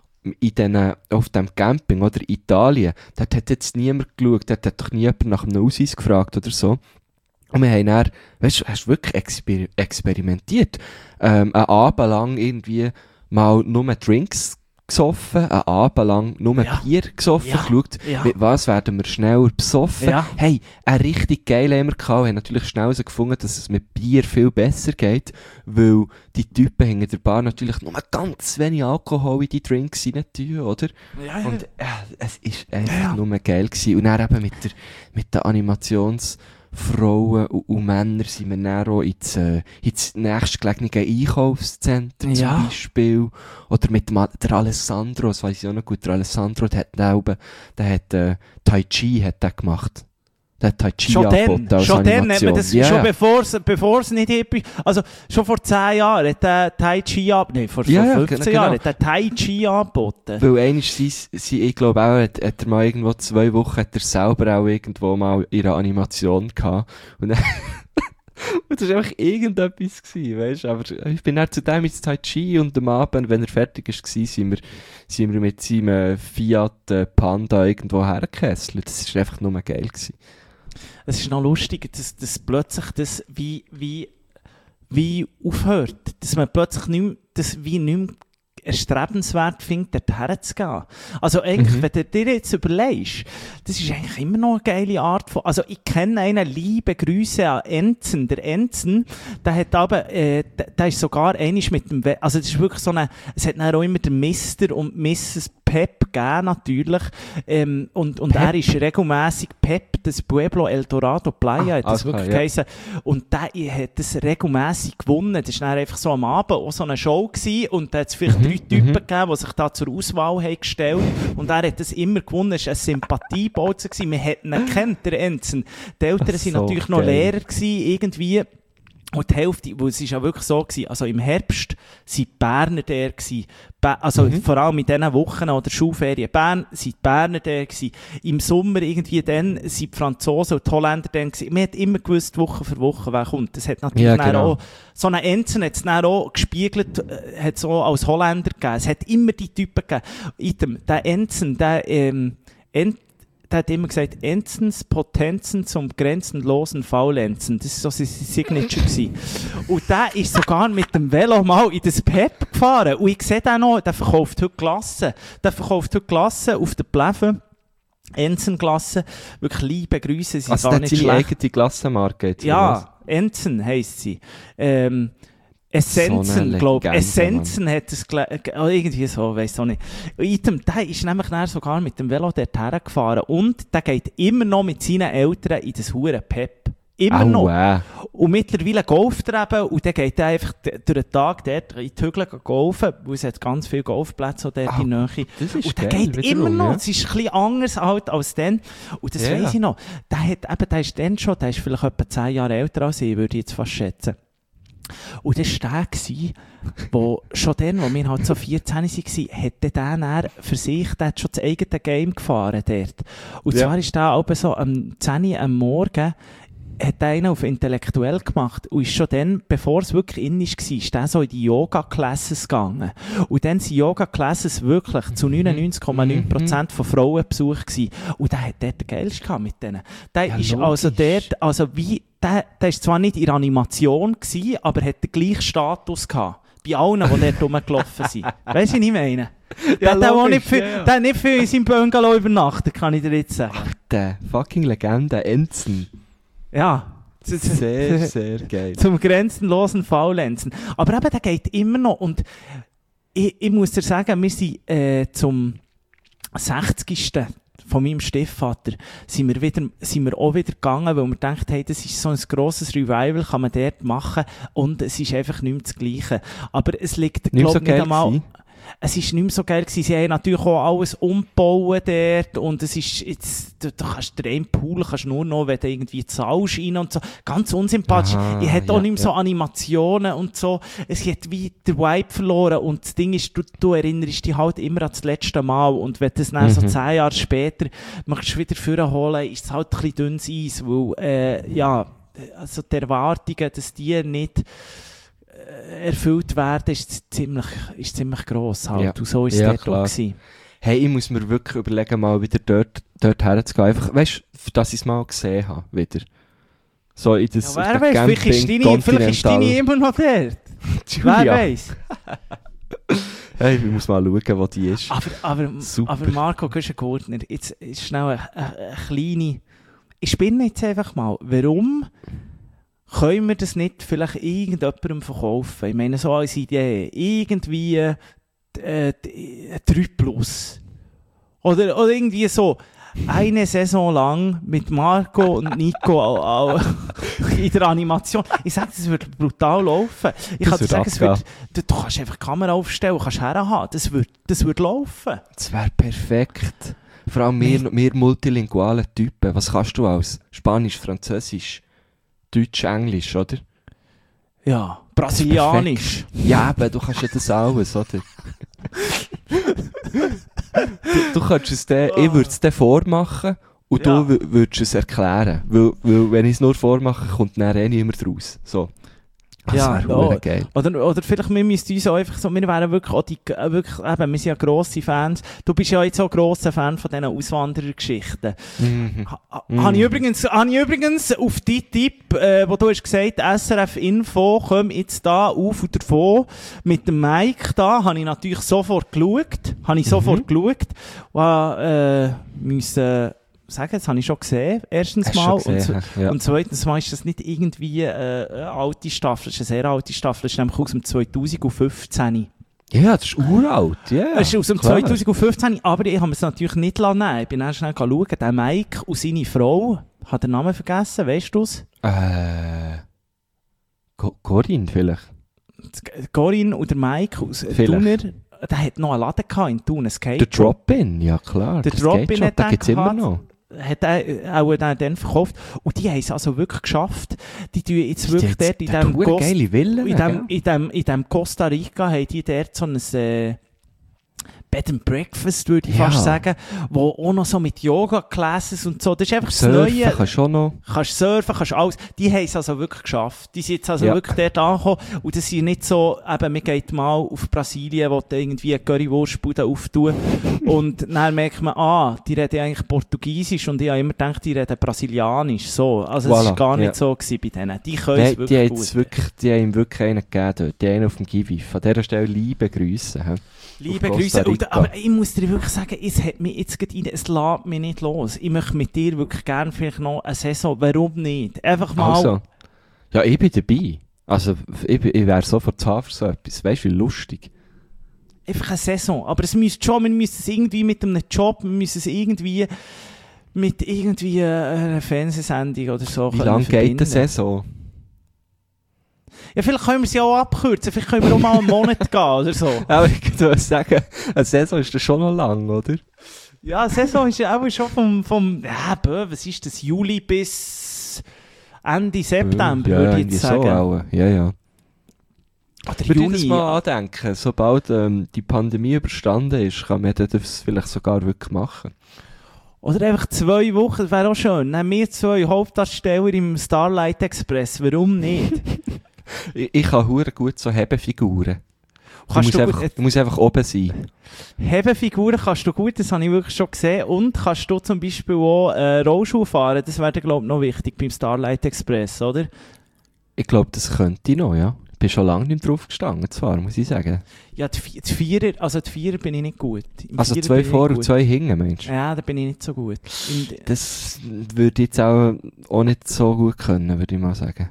auf dem Camping oder Italien, dort hat jetzt niemand geschaut, dort hat doch nie jemand nach einem Ausweis gefragt oder so. Und wir haben dann, weißt du, hast wirklich experimentiert. Einen Abend lang irgendwie mal nur Drinks gesoffen, einen Abend lang nur Bier gesoffen, geschaut, mit was werden wir schneller besoffen. Ja. Hey, einen richtig geil haben wir gehabt, haben natürlich schnell herausgefunden, dass es mit Bier viel besser geht, weil die Typen hinter der Bar natürlich nur ganz wenig Alkohol in die Drinks rein tun, oder? Ja. Und es war einfach nur geil gewesen. Und dann eben mit den Animationsfrauen und Männer sind wir dann auch ins nächstgelegene Einkaufszentrum zum Beispiel. Oder mit der Alessandro, das weiss ich auch noch gut, der Alessandro, der hat Tai Chi hat der gemacht. Der hat Tai Chi angeboten als schon Animation. Dann hat man das, schon bevor es nicht hippie, also schon vor 10 Jahren hat der Tai Chi vor 15 Jahren hat der Tai Chi angeboten. Weil ich glaube auch, hat er mal irgendwo 2 Wochen, hat er selber auch irgendwo mal in einer Animation gehabt. Und dann und das war einfach irgendetwas gewesen, weißt du, aber ich bin dann zu dem ins Tai Chi und am Abend, wenn er fertig war, sind wir mit seinem Fiat Panda irgendwo hergekesselt. Das war einfach nur geil gewesen. Es ist noch lustig, dass plötzlich das wie aufhört, dass man plötzlich nicht mehr erstrebenswert findet, dort herzugehen. Also eigentlich, wenn du dir jetzt überlegst, das ist eigentlich immer noch eine geile Art von, also ich kenne einen, liebe Grüße an Enzen. Der Enzen, der hat aber, der ist sogar einiges mit dem, also das ist wirklich so es hat dann auch immer den Mr. und Mrs. Pep gegeben, natürlich. Und er ist regelmässig Pep, das Pueblo El Dorado Playa, hat das wirklich geheißen. Und der hat das regelmässig gewonnen. Das war dann einfach so am Abend auch so eine Show gewesen. Und da hat es vielleicht 3 Typen gegeben, die sich da zur Auswahl haben gestellt. Und er hat das immer gewonnen. Es war ein Sympathiebolzen gewesen. Man hat ihn gekannt, der Enzen. Die Eltern waren so natürlich noch Lehrer gewesen, irgendwie. Und die Hälfte, wo es ist ja wirklich so gewesen, also im Herbst sind die Berner der gewesen. Also vor allem in diesen Wochen oder Schulferien Bern sind die Berner der gewesen. Im Sommer irgendwie dann sind die Franzosen und die Holländer dann gewesen. Man hat immer gewusst, Woche für Woche, wer kommt. Das hat natürlich auch, so einen Enzen hat es dann auch gespiegelt, hat es auch als Holländer gegeben. Es hat immer die Typen gegeben. Der Enzen, der hat immer gesagt, Enzens Potenzen zum grenzenlosen Faulenzen. Das war so sein Signature gewesen. Und der ist sogar mit dem Velo mal in das Pep gefahren. Und ich sehe den noch, der verkauft heute Glassen. Der verkauft heute Glassen auf der Pleven. Enzen-Glassen. Wirklich liebe Grüße, sie also gar nicht schlecht. Also seine eigene Glassenmarke? Ja, Enzen heisst sie. Essenzen, glaube ich. Essenzen hat es irgendwie so, weiss auch nicht. Der ist nämlich dann sogar mit dem Velo dort hergefahren und der geht immer noch mit seinen Eltern in das hure Pep. Immer noch. Und mittlerweile golft er eben und dann geht er einfach durch den Tag dort in die Hügel golfen, weil es hat ganz viele Golfplätze dort in der Nähe. Und der geht immer noch. Es ist ein bisschen anders halt als dann. Und das weiss ich noch. Der ist dann schon, der ist vielleicht etwa 10 Jahre älter als ich, würde ich jetzt fast schätzen. Und das war der, wo schon dann, wo wir halt so 14 waren, hätte der dann für sich, der hat schon das eigene Game gefahren dort. Und zwar ist der aber so am 10 Uhr am Morgen, hat einen auf intellektuell gemacht und ist schon dann, bevor es wirklich in war, ist der so in die Yoga-Classes gegangen. Und dann sind Yoga-Classes wirklich zu 99,9% von Frauen besucht gewesen. Und der hat dort den Geilsten gehabt mit denen. Der ist also dort, also wie, der ist zwar nicht in der Animation gewesen, aber hat den gleichen Status gehabt. Bei allen, die dort rumgelaufen sind. Weißt du, was ich meine? Ja, der hat logisch, nicht viel in seinem Bungalow übernachtet, kann ich dir jetzt sagen. Ach, der fucking Legende, Enzen. Ja. Sehr, sehr geil. Zum grenzenlosen Faulenzen. Aber eben, der geht immer noch. Und ich muss dir sagen, wir sind zum 60. von meinem Stiefvater sind wir auch wieder gegangen, weil wir gedacht haben, das ist so ein grosses Revival, kann man dort machen und es ist einfach nicht mehr das Gleiche. Aber es liegt, glaube ich, nicht einmal... Es war nicht mehr so geil gewesen. Sie haben natürlich auch alles umgebaut dort und es ist jetzt, du kannst den Pool kannst nur noch, wenn du irgendwie zahlst rein und so. Ganz unsympathisch. Ich hätte auch nicht mehr so Animationen und so. Es hat wie den Vibe verloren und das Ding ist, du erinnerst dich halt immer an das letzte Mal und wenn du es dann so 10 Jahre später möchtest du wieder vorholen, ist es halt ein bisschen dünnes Eis, weil, also die Erwartungen, dass die nicht erfüllt werden, ist ziemlich gross halt. Ja. Und so ist es dort auch gewesen. Hey, ich muss mir wirklich überlegen, mal wieder dort herzugehen. Einfach, weißt du, dass ich es mal gesehen habe, wieder. So in das wer weiss, vielleicht ist Dini immer noch dort. Wer weiss. Hey, ich muss mal schauen, wo die ist. Aber Marco Güschen-Gurtner, jetzt ist schnell eine kleine... Ich spinne jetzt einfach mal. Warum können wir das nicht vielleicht irgendjemandem verkaufen? Ich meine, so als Idee. Irgendwie 3+. Oder irgendwie so. Eine Saison lang mit Marco und Nico in der Animation. Ich sage, das wird brutal laufen. Ich kann dir sagen, du kannst einfach die Kamera aufstellen, kannst herhaben. Das wird laufen. Das wäre perfekt. Vor allem wir multilingualen Typen. Was kannst du alles? Spanisch, Französisch, Deutsch, Englisch, oder? Ja, Brasilianisch. Ja, aber du kannst ja das alles, oder? du kannst es dann, ich würde es dann vormachen und du würdest es erklären. Weil wenn ich es nur vormache, kommt dann niemand raus. So. Das wäre geil. Oder vielleicht wir müssten uns auch einfach so, wir wären wirklich auch wir sind ja grosse Fans. Du bist ja jetzt auch grosser Fan von diesen Auswanderergeschichten. Habe ich übrigens auf deinen Tipp, wo du hast gesagt, SRF Info, komm jetzt da auf und davon, mit dem Mike da, habe ich natürlich sofort geschaut. Müssen sagen, das habe ich schon gesehen, erstens mal. Und zweitens mal ist das nicht irgendwie eine alte Staffel, das ist eine sehr alte Staffel, das ist nämlich aus dem 2015. Ja, das ist uralt, yeah, das ist aus dem 2015, aber ich habe es natürlich nicht lassen. Ich bin erst schnell schauen, der Mike und seine Frau, hat den Namen vergessen, weißt du es? Corinne vielleicht? Corinne und der Mike aus Thuner. Der hat noch einen Laden gehabt in Thun, ein Skate. Der Drop-In, ja klar. Der Drop-In hat gibt's immer noch. Hat er auch dann verkauft. Und die haben es also wirklich geschafft. Die tun jetzt wirklich dort in dem Costa Rica haben die dort so ein Bed and Breakfast, würde ich fast sagen, wo auch noch so mit Yoga-Classes und so, das ist einfach surfen, das Neue. Kannst schon noch. Kannst surfen, kannst alles. Die haben es also wirklich geschafft. Die sind jetzt also wirklich dort angekommen. Und das ist nicht so, eben, man geht mal auf Brasilien, wo du irgendwie eine Currywurstbude auftun. Und dann merkt man, die reden eigentlich Portugiesisch und ich habe immer gedacht, die reden Brasilianisch. So. Also es war gar nicht so gewesen bei denen. Die können es wirklich gut. Die haben ihm wirklich einen gegeben dort. Die haben einen auf dem Givi. Von dieser Stelle liebe Grüße. Liebe Grüße. Aber ich muss dir wirklich sagen, es lässt mich nicht los. Ich möchte mit dir wirklich gerne vielleicht noch eine Saison. Warum nicht? Einfach mal. Also, ja, ich bin dabei. Also, ich wäre sofort zu haben für so etwas. Weißt du, wie lustig. Einfach eine Saison. Aber wir müssen es irgendwie mit einem Job, wir müssen es irgendwie mit einer Fernsehsendung oder so. Wie lange geht eine Saison? Ja, vielleicht können wir es ja auch abkürzen. Vielleicht können wir auch mal einen Monat gehen oder so. Aber ich würde sagen, eine Saison ist das schon noch lang, oder? Ja, eine Saison ist ja auch schon was ist das? Juli bis Ende September, würde ich jetzt sagen. So ja. Oder würde Juni. Ich das mal andenken, sobald die Pandemie überstanden ist, kann man das vielleicht sogar wirklich machen. Oder einfach 2 Wochen, das wäre auch schön. Dann wir 2 Hauptdarsteller im Starlight Express, warum nicht? Ich kann hure gut so Hebefiguren. Du musst einfach oben sein. Hebefiguren kannst du gut, das habe ich wirklich schon gesehen. Und kannst du zum Beispiel auch Rollschuh fahren, das wäre, glaube ich, noch wichtig beim Starlight Express, oder? Ich glaube, das könnte ich noch, ja. Ich bin schon lange nicht drauf gestanden, zwar, muss ich sagen. Ja, die Vierer bin ich nicht gut. Im Also Vierer 2 vor und 2 hinten, meinst du? Ja, da bin ich nicht so gut. Das würde ich jetzt auch nicht so gut können, würde ich mal sagen.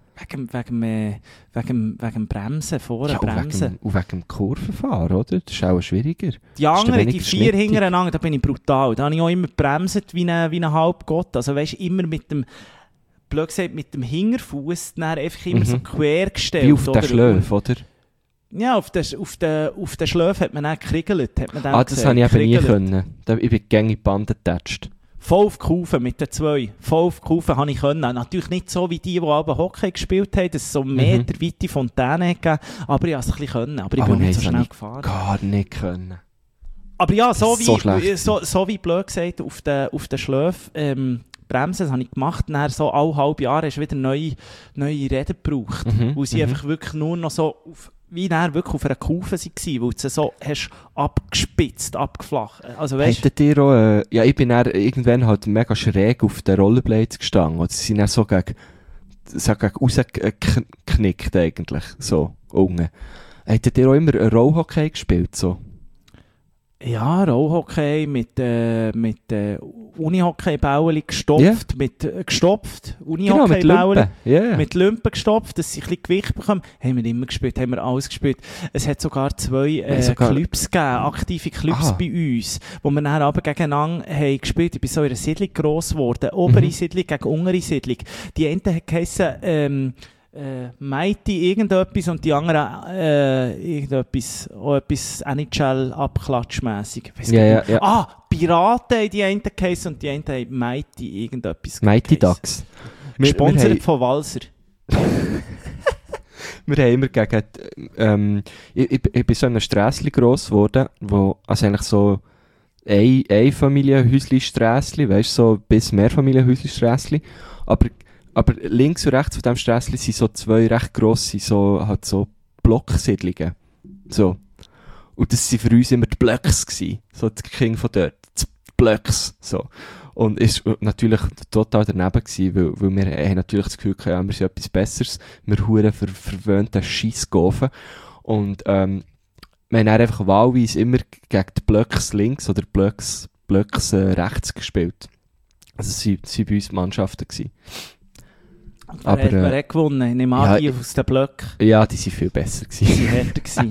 Wegen Bremsen, vorne ja, Bremsen. Und wegen dem Kurvenfahren, oder? Das ist auch schwieriger. Die anderen, die 4 hintereinander, da bin ich brutal. Da habe ich auch immer gebremst wie ein Halbgott. Also weißt du, immer mit dem, blöd gesagt, mit dem Hinterfuß dann einfach immer so quer gestellt. Wie auf den Schläfen, oder? Ja, auf den Schläfen hat man dann gekriegelt. Das habe ich eben nie können. Ich bin gängig Band getatscht. Voll auf die Kufen mit den 2. Voll auf die Kufen habe ich können. Natürlich nicht so wie die aber Hockey gespielt haben, dass es so meterweite Fontäne gegeben, aber ich habe es ein bisschen können. Aber ich bin nicht so schnell gefahren. Gar nicht können. Aber ja, so so wie blöd gesagt, auf den Schläfen Bremsen, das habe ich gemacht. Dann so alle halbe Jahre hast du wieder neue Räder gebraucht. Weil sie einfach wirklich nur noch so wie dann wirklich auf einer Kufe waren, weil du sie so hast abgespitzt, abgeflacht. Also, weißt, hättet ihr auch, ja, ich bin dann irgendwann halt mega schräg auf den Rollerblades gestanden. Und sie sind dann so gegen rausgeknickt eigentlich, so, unten. Hättet ihr auch immer Rollhockey gespielt, so? Ja, Rollhockey mit Unihockey-Bäulen gestopft, Unihockey-Bäulen mit Lümpen gestopft, dass sie ein bisschen Gewicht bekommen. Haben wir immer gespielt, haben wir alles gespielt. Es hat sogar 2 Clubs gegeben, aktive Clubs bei uns, wo wir dann aber gegeneinander haben gespielt. Ich bin so in einer Siedlung gross geworden, obere Siedlung gegen untere Siedlung. Die eine hat geheissen, Mighty irgendetwas und die anderen irgendetwas, auch etwas NHL-abklatschmässig. Ja. Piraten haben die einen geheissen und die einen haben Mighty irgendetwas. Mighty Ducks. Gesponsert von Walser. Wir haben immer gegen... ich bin so in einem Strässli gross geworden, wo also eigentlich so ein Familienhäusli-Strässli, weißt du, so bis Mehrfamilienhäusli-Strässli, aber links und rechts von diesem Strässli sind so 2 recht grosse, so Blocksiedlungen. So. Und das waren für uns immer die Blöcks gewesen. So die King von dort. Die Blöcks. So. Und es war natürlich total daneben gewesen, weil wir haben natürlich das Gefühl gehabt, ja, wir sind etwas Besseres. Wir huren verwöhnten Scheissgofen. Und, wir haben dann einfach wahlweise immer gegen die Blöcks links oder Blöcks rechts gespielt. Also es waren bei uns Mannschaften gewesen. Aber wer hat gewonnen? Ich nehme an, die aus den Blöcken. Ja, die waren viel besser gewesen. Die waren härter gewesen.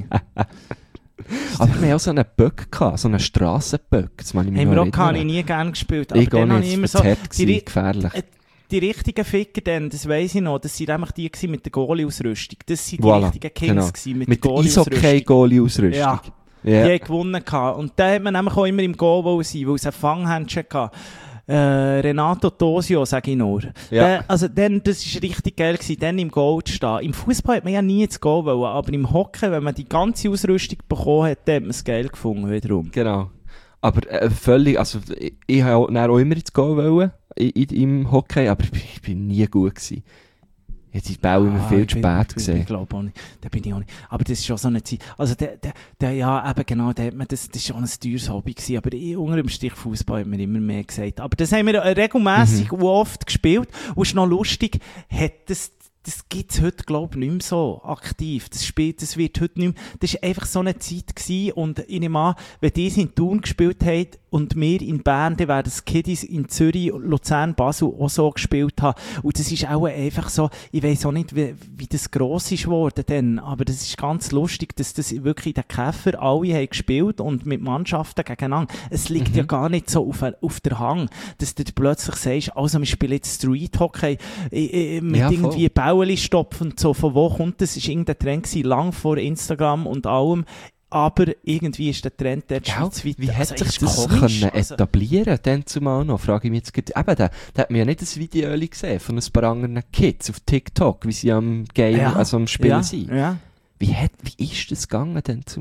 Aber wir hatten auch so einen Böck gehabt, so einen Strassenböck. Haben wir auch gar nie gerne gespielt. Aber ich dann habe ich immer so gefährlich. Die richtigen Ficker dann, das weiss ich noch, das waren nämlich die mit der Goalie-Ausrüstung. Das waren die richtigen Kings genau. mit der Goalie-Ausrüstung. Ja. Die haben gewonnen gehabt. Und da hat man nämlich auch immer im Goal sein, weil es einen Fanghändchen hatte. Renato Tosio, sage ich nur. Ja. Das war richtig geil gewesen, dann im Goal zu stehen. Im Fußball hat man ja nie ins Goal wollen, aber im Hockey, wenn man die ganze Ausrüstung bekommen hat, dann hat man es geil gefunden wiederum. Genau. Aber völlig, also ich habe auch immer ins Goal wollen, im Hockey, aber ich bin nie gut gewesen. Ich habe die Bälle immer viel zu spät gesehen. Ich glaube auch nicht. Da bin ich auch nicht. Aber das ist schon so eine Zeit. Also, ja, eben genau, das war schon ein teures Hobby gewesen. Aber unter dem Stich Fußball hat man immer mehr gesagt. Aber das haben wir regelmässig und oft gespielt. Und es ist noch lustig, das gibt es heute, glaube ich, nicht mehr so aktiv. Das wird heute nicht mehr. Das war einfach so eine Zeit gewesen. Und ich nehme an, wenn die in Thun gespielt haben und wir in Bern, dann werden das Kiddies in Zürich, Luzern, Basel auch so gespielt haben. Und das ist auch einfach so, ich weiss auch nicht, wie das gross ist geworden dann, aber das ist ganz lustig, dass das wirklich in den Käfer alle haben gespielt und mit Mannschaften gegeneinander. Es liegt ja gar nicht so auf der Hang, dass du plötzlich sagst, also wir spielen jetzt Street Hockey mit irgendwie Bäueli stopfen und so. Von wo kommt das? Es war irgendein Trend gewesen, lang vor Instagram und allem. Aber irgendwie ist der Trend dort schweizweit. Wie hat sich das können etablieren dann zumal noch? Frage ich mich jetzt. Eben, da hat man ja nicht ein Video gesehen von ein paar anderen Kids auf TikTok, wie sie am Game, also am Spielen sind. Ja. Wie ist das gegangen dann zumal?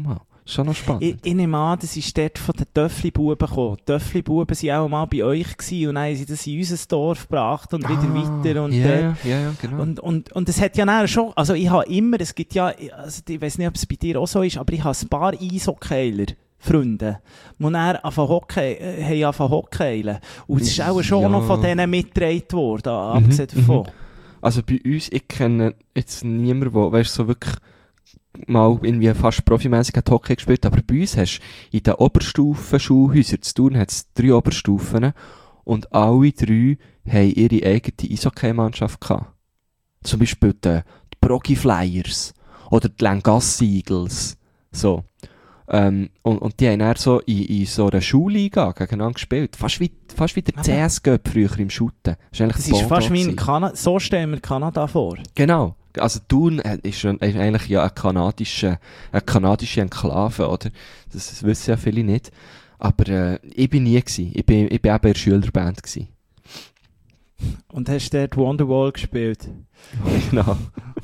Schon noch spannend. Ich nehme an, das ist dort von den Töffli-Buben gekommen. Die Töffli-Buben waren auch mal bei euch gewesen und dann haben sie das in unser Dorf gebracht und wieder weiter. Und ja, genau. Und es hat ja dann schon, also ich habe immer, es gibt ja, also ich weiß nicht, ob es bei dir auch so ist, aber ich habe ein paar Eishockeyer, Freunde, die dann angefangen hockeilen. Und es ist auch schon noch von denen mitgetragen worden, abgesehen davon. Also bei uns, ich kenne jetzt niemanden, der, weißt du, so wirklich mal irgendwie fast profimässig Hockey gespielt, aber bei uns hast du in den Oberstufen-Schulhäusern zu Thurn hat's 3 Oberstufen und alle 3 haben ihre eigene Eishockey-Mannschaft gehabt. Zum Beispiel die Brogi Flyers oder die Langassi Eagles. So. Und die haben dann so in so einer Schulliga gegeneinander gespielt. Fast wie der CSGO früher im Shooten. Das ist fast wie in Kanada. So stellen wir Kanada vor. Genau. Also Thun ist eigentlich ja eine kanadische Enklave, oder? Das wissen ja viele nicht. Aber ich bin nie gewesen. Ich bin eben in der Schülerband gewesen. Und hast du dort Wonderwall gespielt? Genau.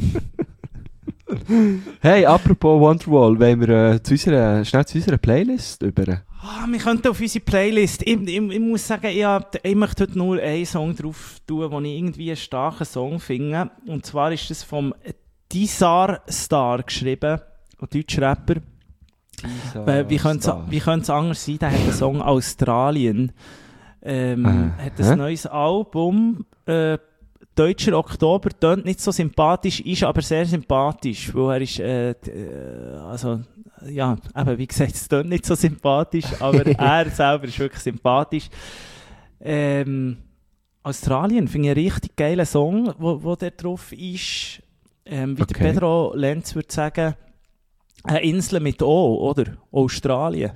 Hey, apropos Wonderwall, wollen wir schnell zu unserer Playlist über? Wir könnten auf unsere Playlist. Ich muss sagen, ich möchte heute nur einen Song drauf tun, den ich irgendwie einen starken Song finde. Und zwar ist das vom Dizar Star geschrieben, ein deutscher Rapper. Wie könnte es anders sein? Der hat den Song Australien. Hat ein neues Album. Deutscher Oktober, tönt nicht so sympathisch, ist aber sehr sympathisch, weil er ist, wie gesagt, es tönt nicht so sympathisch, aber er selber ist wirklich sympathisch. Australien finde ich einen richtig geilen Song, wo der drauf ist, wie der Pedro Lenz würde sagen, eine Insel mit O, oder? Australien.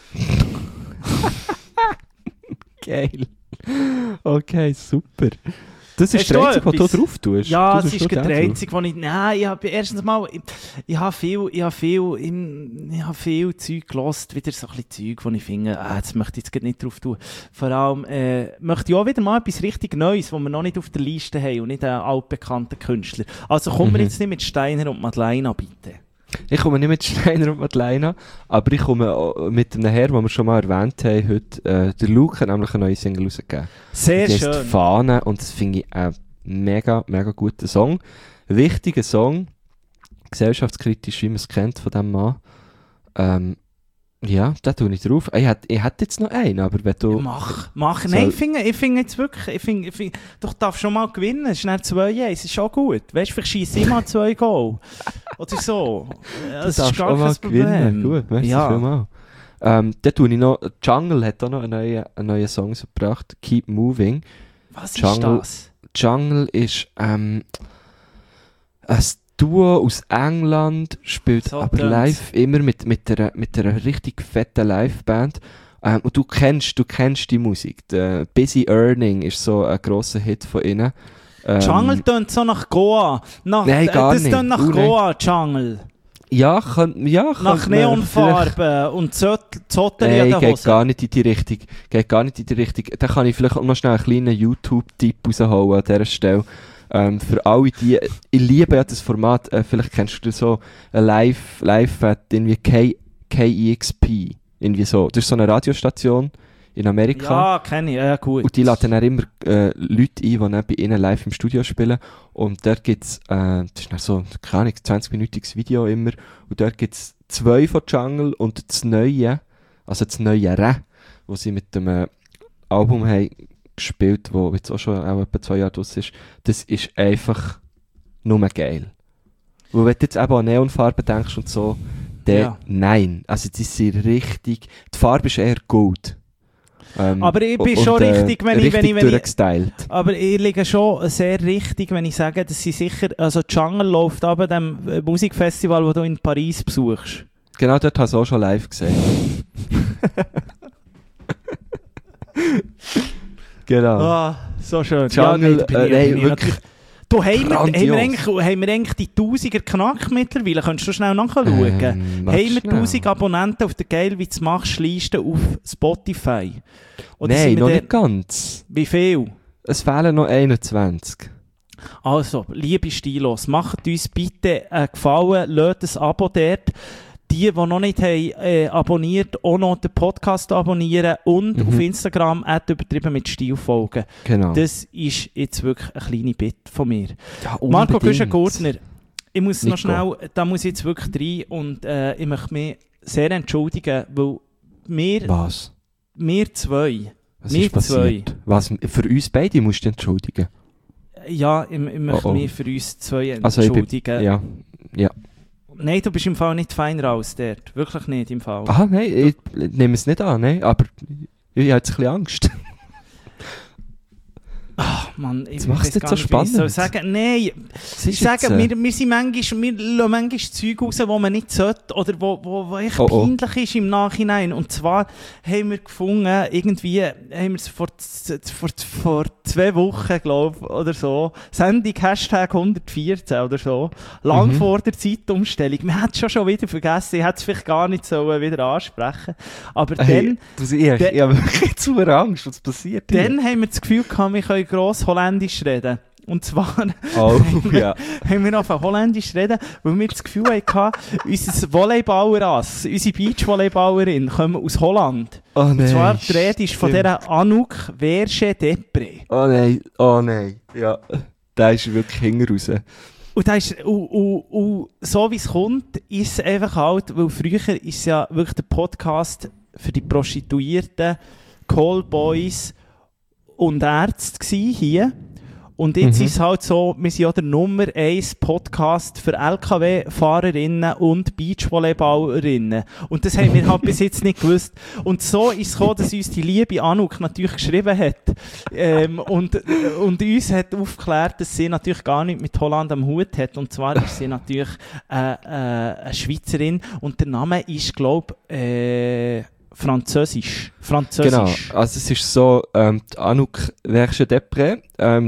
Geil. Okay, super. Das ist der einzige, was du drauf tust? Ja, das ist der einzige, wo ich... Nein, ich habe viel Zeug gehört, wieder so ein bisschen Zeug, wo ich finde, jetzt möchte ich jetzt nicht drauf tun. Vor allem möchte ich auch wieder mal etwas richtig Neues, was wir noch nicht auf der Liste haben und nicht einen altbekannten Künstler. Also kommen wir jetzt nicht mit Steiner und Madeleine, bitte. Ich komme nicht mit Steiner und Madeleine, aber ich komme mit einem Herr, den wir schon mal erwähnt haben heute. Der Luke hat nämlich eine neue Single rausgegeben. Sehr schön. Die Fahne und das finde ich einen mega, mega guten Song. Wichtiger Song, gesellschaftskritisch, wie man es kennt von diesem Mann. Ja, da tue ich drauf. Ich hätte jetzt noch einen, aber wenn du... Mach. Nein, ich finde jetzt wirklich... Du darfst schon mal gewinnen. Es ist dann 2-1. Es ist schon gut. Weißt du, vielleicht schieße ich mal 2 Goal. Oder so. Das ist gar kein Problem. Gut, merci vielmals. Dann tue ich noch... Jungle hat auch noch einen neuen Song gebracht. Keep Moving. Was ist das? Jungle ist ein Duo aus England, spielt so aber live immer mit einer richtig fetten Liveband. Und du kennst die Musik. Busy Earning ist so ein grosser Hit von ihnen. Jungle tönt so nach Goa. Nein, gar nicht. Das tönt nach Goa, Jungle. Ja, nach Neonfarben und Zotten in der Hose. Geht gar nicht in die Richtung. Da kann ich vielleicht auch noch schnell einen kleinen YouTube-Tipp rausholen an dieser Stelle. Für alle die, ich liebe ja das Format, vielleicht kennst du so ein Live-Fat, irgendwie KEXP, irgendwie so. Das ist so eine Radiostation in Amerika. Ja, kenne ich, ja gut. Und die laden dann immer Leute ein, die dann bei ihnen live im Studio spielen. Und dort gibt es, das ist dann so, keine Ahnung, 20-minütiges Video immer. Und dort gibt es 2 von Jungle und das Neue, wo sie mit dem Album haben gespielt, wo jetzt auch schon etwa 2 Jahre draus ist, das ist einfach nur geil. Weil wenn du jetzt eben an Neonfarben denkst und so, nein, also die sind richtig, die Farbe ist eher Gold. Aber ich bin schon richtig, wenn ich aber ich liege schon sehr richtig, wenn ich sage, dass sie sicher, also Jungle läuft ab dem Musikfestival, das du in Paris besuchst. Genau, dort hast du auch schon live gesehen. Genau. So schön. Jungle, wirklich. Du, haben wir eigentlich die 1000er knackt mittlerweile? Könntest du schnell nachschauen? Haben wir 1000 Abonnenten auf der Geil wie du machst Liste auf Spotify? Oder nein, noch nicht ganz. Wie viel? Es fehlen noch 21. Also, liebe Stilos, macht uns bitte einen Gefallen, lasst ein Abo dort. die noch nicht haben, abonniert, auch noch den Podcast abonnieren und auf Instagram @übertrieben mit Stil folgen. Genau. Das ist jetzt wirklich eine kleine Bitte von mir. Ja, Marco unbedingt. Güschen-Gurtner, ich muss noch Nico. schnell, da muss ich jetzt wirklich rein und ich möchte mich sehr entschuldigen, weil wir zwei, Was ist passiert? Was, für uns beide musst du dich entschuldigen. ja, ich möchte mich für uns zwei Also entschuldigen. ja. Nein, du bist im Fall nicht fein raus dort. Wirklich nicht im Fall. Aha, nein, ich nehme es nicht an, nein, aber ich habe jetzt ein bisschen Angst. Ach Mann, ich Das macht es weiss nicht gar so nicht, wie ich spannend. soll sagen. Nein, ich sage, wir sind manchmal, wir lassen manchmal Zeug raus, die man nicht sollte oder wo echt peinlich ist im Nachhinein. Und zwar haben wir gefunden, irgendwie haben wir es vor 2 Wochen, glaube ich, oder so, Sendung Hashtag 114 oder so, lang vor der Zeitumstellung. Man hat es schon wieder vergessen, ich hätte es vielleicht gar nicht so wieder ansprechen. Aber Hey, dann... ich habe wirklich zu Angst, was passiert hier? Dann haben wir das Gefühl gehabt, wir können gross Holländisch reden. Und zwar Oh, ja. haben wir noch von Holländisch reden, weil wir das Gefühl hatten, unser Volleyballerass, unsere Beachvolleyballerin, kommen aus Holland. Oh nein. Und zwar die Rede ist von stimmt. dieser Anouk Verge-Depré. Oh nein, ja. Da ist wirklich hinten raus. Und, das ist, und so wie es kommt, ist es einfach halt, weil früher ist ja wirklich der Podcast für die Prostituierten, Callboys und Ärzte gsi hier. Und jetzt ist es halt so, wir sind ja der Nummer 1 Podcast für LKW-Fahrerinnen und Beachvolleyballerinnen. Und das haben wir halt bis jetzt nicht gewusst. Und so ist es gekommen, dass uns die liebe Anouk natürlich geschrieben hat. Und uns hat aufgeklärt, dass sie natürlich gar nicht mit Holland am Hut hat. Und zwar ist sie natürlich eine Schweizerin. Und der Name ist, glaube ich, Französisch. Genau, also es ist so, die Anouk Verge-Depré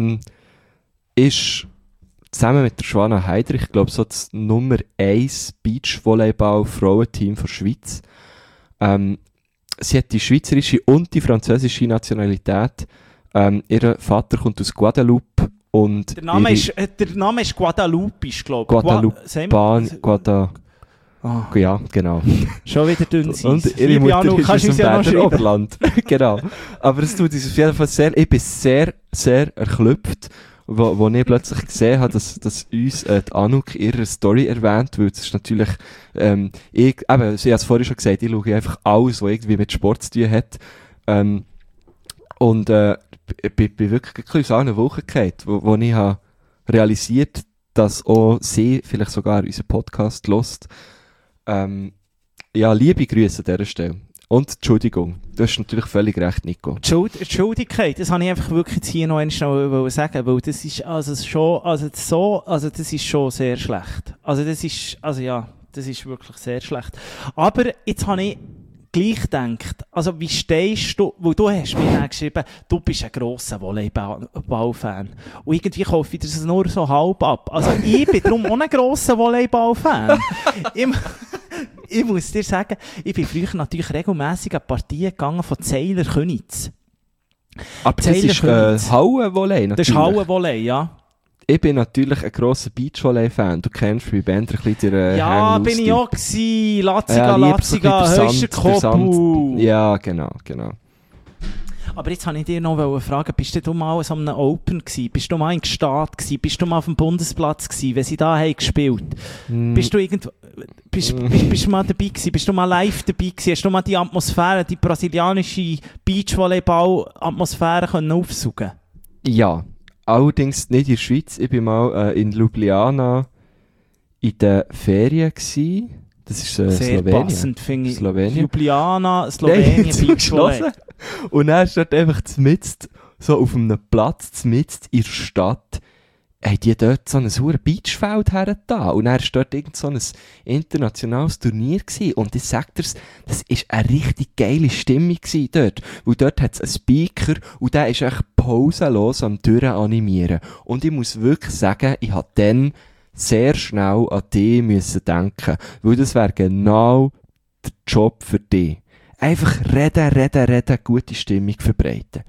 ist zusammen mit der Joanna Heidrich, ich glaube so das Nummer 1 Beachvolleyball-Frauenteam der Schweiz. Sie hat die schweizerische und die französische Nationalität. Ihr Vater kommt aus Guadeloupe und Der Name ist Guadalupisch, glaube ich. Ja, genau. Schon wieder dünn sein. Und ihre Mutter ist aus dem ja noch Berner schreiben. Oberland. Genau. Aber es tut uns auf jeden Fall sehr, ich bin sehr, sehr erklüpft, wo ich plötzlich gesehen habe, dass uns die Anouk ihre Story erwähnt, weil es ist natürlich, sie hat es vorhin schon gesagt, ich schaue einfach alles, was irgendwie mit Sport zu tun hat. Ich bin wirklich ein bisschen aus einer Woche gefallen, wo ich habe realisiert, dass auch sie vielleicht sogar unseren Podcast hört. Ja, liebe Grüße an dieser Stelle. Und Entschuldigung, du hast natürlich völlig recht, Nico. Entschuldigung, das habe ich einfach wirklich jetzt hier noch einmal sagen, weil das ist das ist schon sehr schlecht. Das ist wirklich sehr schlecht. Aber jetzt habe ich gleich gedacht, also wie stehst du, weil du hast mir dann geschrieben, du bist ein grosser Volleyball-Fan. Und irgendwie kaufe ich das nur so halb ab. Also ich bin darum auch ein grosser Volleyball-Fan. Ich muss dir sagen, ich bin früher natürlich regelmässig an Partien gegangen von Zeiler Könitz. Aber das ist Hallenvolley natürlich. Das ist Hallenvolley, ja. Ich bin natürlich ein grosser Beachvolley-Fan. Du kennst bei Bender ein bisschen den Ja, bin ich auch gewesen. Lazziga, Höschenkoppel. Ja, genau. Aber jetzt wollte ich dir noch fragen, bist du mal an so einem Open gewesen? Bist du mal in Gstaad gewesen? Bist du mal auf dem Bundesplatz gewesen, wenn sie da haben gespielt? Bist du bist du mal dabei gewesen? Bist du mal live dabei gewesen? Hast du mal die Atmosphäre, die brasilianische Beachvolleyball-Atmosphäre können aufsaugen? Ja, allerdings nicht in der Schweiz. Ich war mal in Ljubljana in den Ferien gewesen. Das ist sehr Slowenien. Passend, finde ich. Slowenien. Ljubljana, Slowenien, Beachvolley. Und dann steht einfach mitten so auf einem Platz, mitten in der Stadt, haben die dort so ein hohes Beachfeld hergetan. Und dann war dort irgend so ein internationales Turnier gewesen. Und ich sag dir's, das war eine richtig geile Stimmung gewesen dort. Weil dort hat es einen Speaker und der ist echt pausenlos am Durchanimieren. Und ich muss wirklich sagen, ich habe dann sehr schnell an dich müssen denken. Weil das wäre genau der Job für dich. Einfach reden, gute Stimmung verbreiten.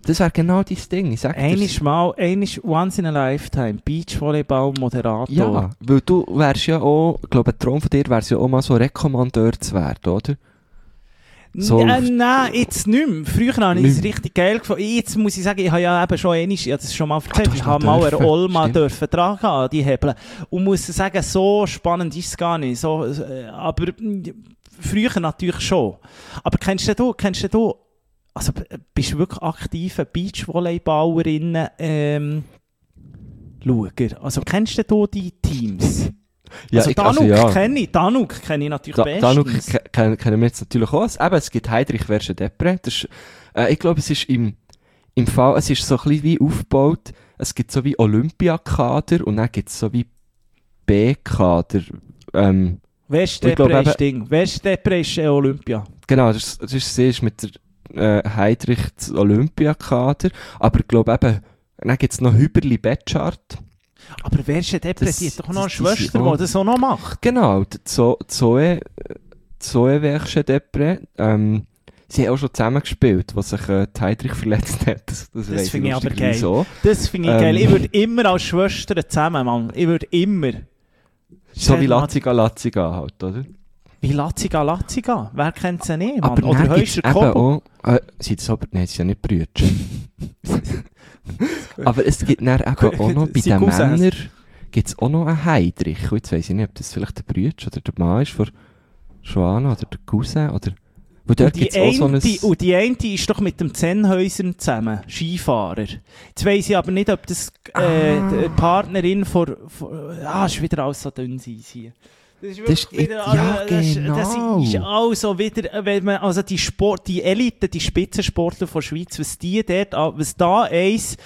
Das wäre genau dein Ding, ich sag dir. Einmal once in a lifetime, Beachvolleyball-Moderator. Ja, weil du wärst ja auch, ich glaube, ein Traum von dir wär's ja auch mal so Rekommandeur zu werden, oder? So Nein, jetzt nicht mehr. Früher habe ich es richtig geil gefunden. Jetzt muss ich sagen, ich habe ja eben schon einmal, ich habe das schon mal erzählt, ich habe mal eine Olma dürfen tragen, die Hebel. Und muss sagen, so spannend ist es gar nicht. So, aber früher natürlich schon. Aber kennst du, also bist du wirklich aktive Beachvolleyballerinnen, Schauer? Also kennst du die Teams? Ja, also Danuk kenne ich natürlich bestens. Danuk kennen wir jetzt natürlich auch. Eben, es gibt Heidrich Verschedepre. Ich glaube, es ist im Fall, es ist so ein bisschen wie aufgebaut, es gibt so wie Olympiakader und dann gibt es so wie B-Kader. Westdepre ist Ding. Westdepre ist Olympia. Genau, das ist mit der Heidrich Olympiakader. Aber ich glaube eben, dann gibt es noch Hüberli Betschart. Aber wer ist denn die hat doch noch eine Schwester, die das auch noch macht? Genau, Zoe Verschedepre. Sie haben auch schon zusammengespielt, was sich die Heidrich verletzt hat. Das finde ich aber geil. So. Das finde ich geil. Ich würde immer als Schwestern zusammen, Mann. Ich würde immer. So wie Lazziga halt, oder? Wie Lazziga? Wer kennt sie nicht, Mann? Aber oder Heuscher Kobo? Sind sie ja nicht Brüder. Aber es gibt dann eben auch noch, bei den Männern gibt es auch noch einen Heidrich. Jetzt weiss ich nicht, ob das vielleicht der Bruder oder der Mann ist von Joanna oder der Cousin oder... Wo dort gibt's auch so und die eine ist doch mit dem Zennhäusern zusammen, Skifahrer. Jetzt weiss ich aber nicht, ob das die Partnerin von ist wieder alles so dünn hier. Das ist wieder, genau. Das ist also wieder, wenn man, also die Elite, die Spitzensportler von der Schweiz, was da eins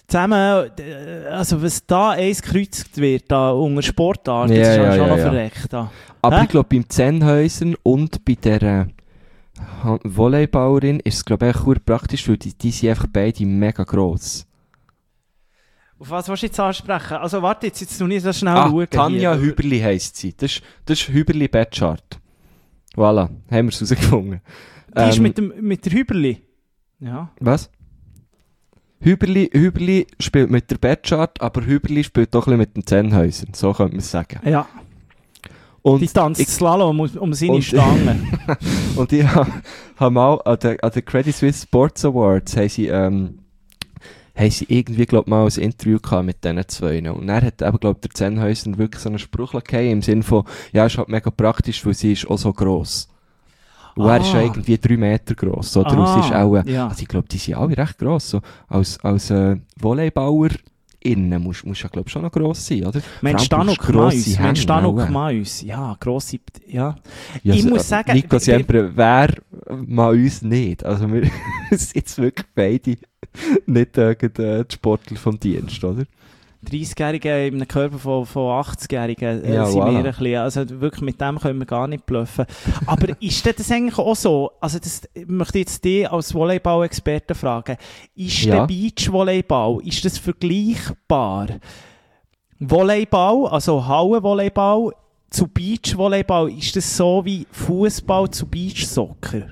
gekreuzt wird, da unter Sportarten, das ist schon noch verreckt. Da. Aber ich glaube, beim Zennhäusern und bei der Volleyballerin ist es, glaube ich, auch praktisch, weil die sind einfach beide mega gross. Auf was willst du jetzt ansprechen? Also warte, jetzt noch nicht so schnell schauen. Tanja Hüberli heisst sie. Das ist Hüberli Betschart. Voilà, haben wir es herausgefunden. Die ist mit der Hüberli? Ja. Was? Hüberli spielt mit der Betschart, aber Hüberli spielt doch ein bisschen mit den Zennhäusern. So könnte man es sagen. Ja. Und die tanzt Slalom um seine Stange. Und ich habe mal an der Credit Suisse Sports Awards haben sie irgendwie, glaube ich, mal ein Interview gehabt mit diesen zwei. Und er hat eben, glaube ich, der Zennhäuser wirklich so einen Spruch gegeben, im Sinne von, ja, ist halt mega praktisch, weil sie ist auch so gross. Und er ist ja irgendwie 3 Meter gross, oder? Und sie ist auch, also ich glaube, die sind alle recht gross. So, als VolleyballerInnen musst du ja, glaube ich, schon noch gross sein, oder? Mensch, Danuk Maus. Ja, grosse, ja. Ich muss sagen... Nico Siempre, wer mal uns nicht? Also wir sind jetzt wirklich beide nicht die Sportler vom Dienst, oder? 30-Jährige in einem Körper von 80-Jährigen sind wir ein bisschen, also wirklich mit dem können wir gar nicht bluffen. Aber ist das eigentlich auch so, also das möchte ich jetzt dich als Volleyball-Experte fragen, ist der Beachvolleyball, ist das vergleichbar? Volleyball, also Hallenvolleyball zu Beachvolleyball, ist das so wie Fußball zu Beachsoccer?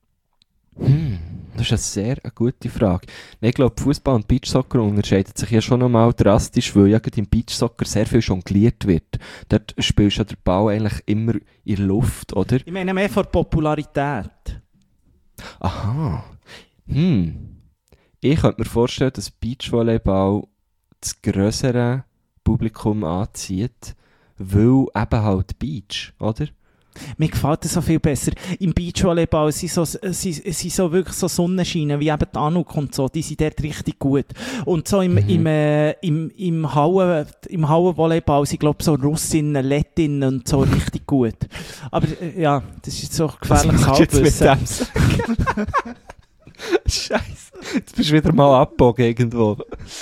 Das ist eine sehr gute Frage. Ich glaube, Fußball und Beachsoccer unterscheiden sich ja schon nochmal drastisch, weil ja im Beachsoccer sehr viel jongliert wird. Dort spielst du den Ball eigentlich immer in der Luft, oder? Ich meine mehr von Popularität. Aha. Ich könnte mir vorstellen, dass Beachvolleyball das grössere Publikum anzieht, weil eben halt Beach, oder? Mir gefällt das so viel besser. Im Beachvolleyball sind so wirklich so Sonnenscheine, wie eben die Anuk und so, die sind dort richtig gut. Und so im Hallenvolleyball sind, glaube ich, so Russinnen, Lettinnen und so richtig gut. Aber ja, das ist jetzt so gefährliches Halbwissen. Scheiße, jetzt bist du wieder mal abgebogen irgendwo.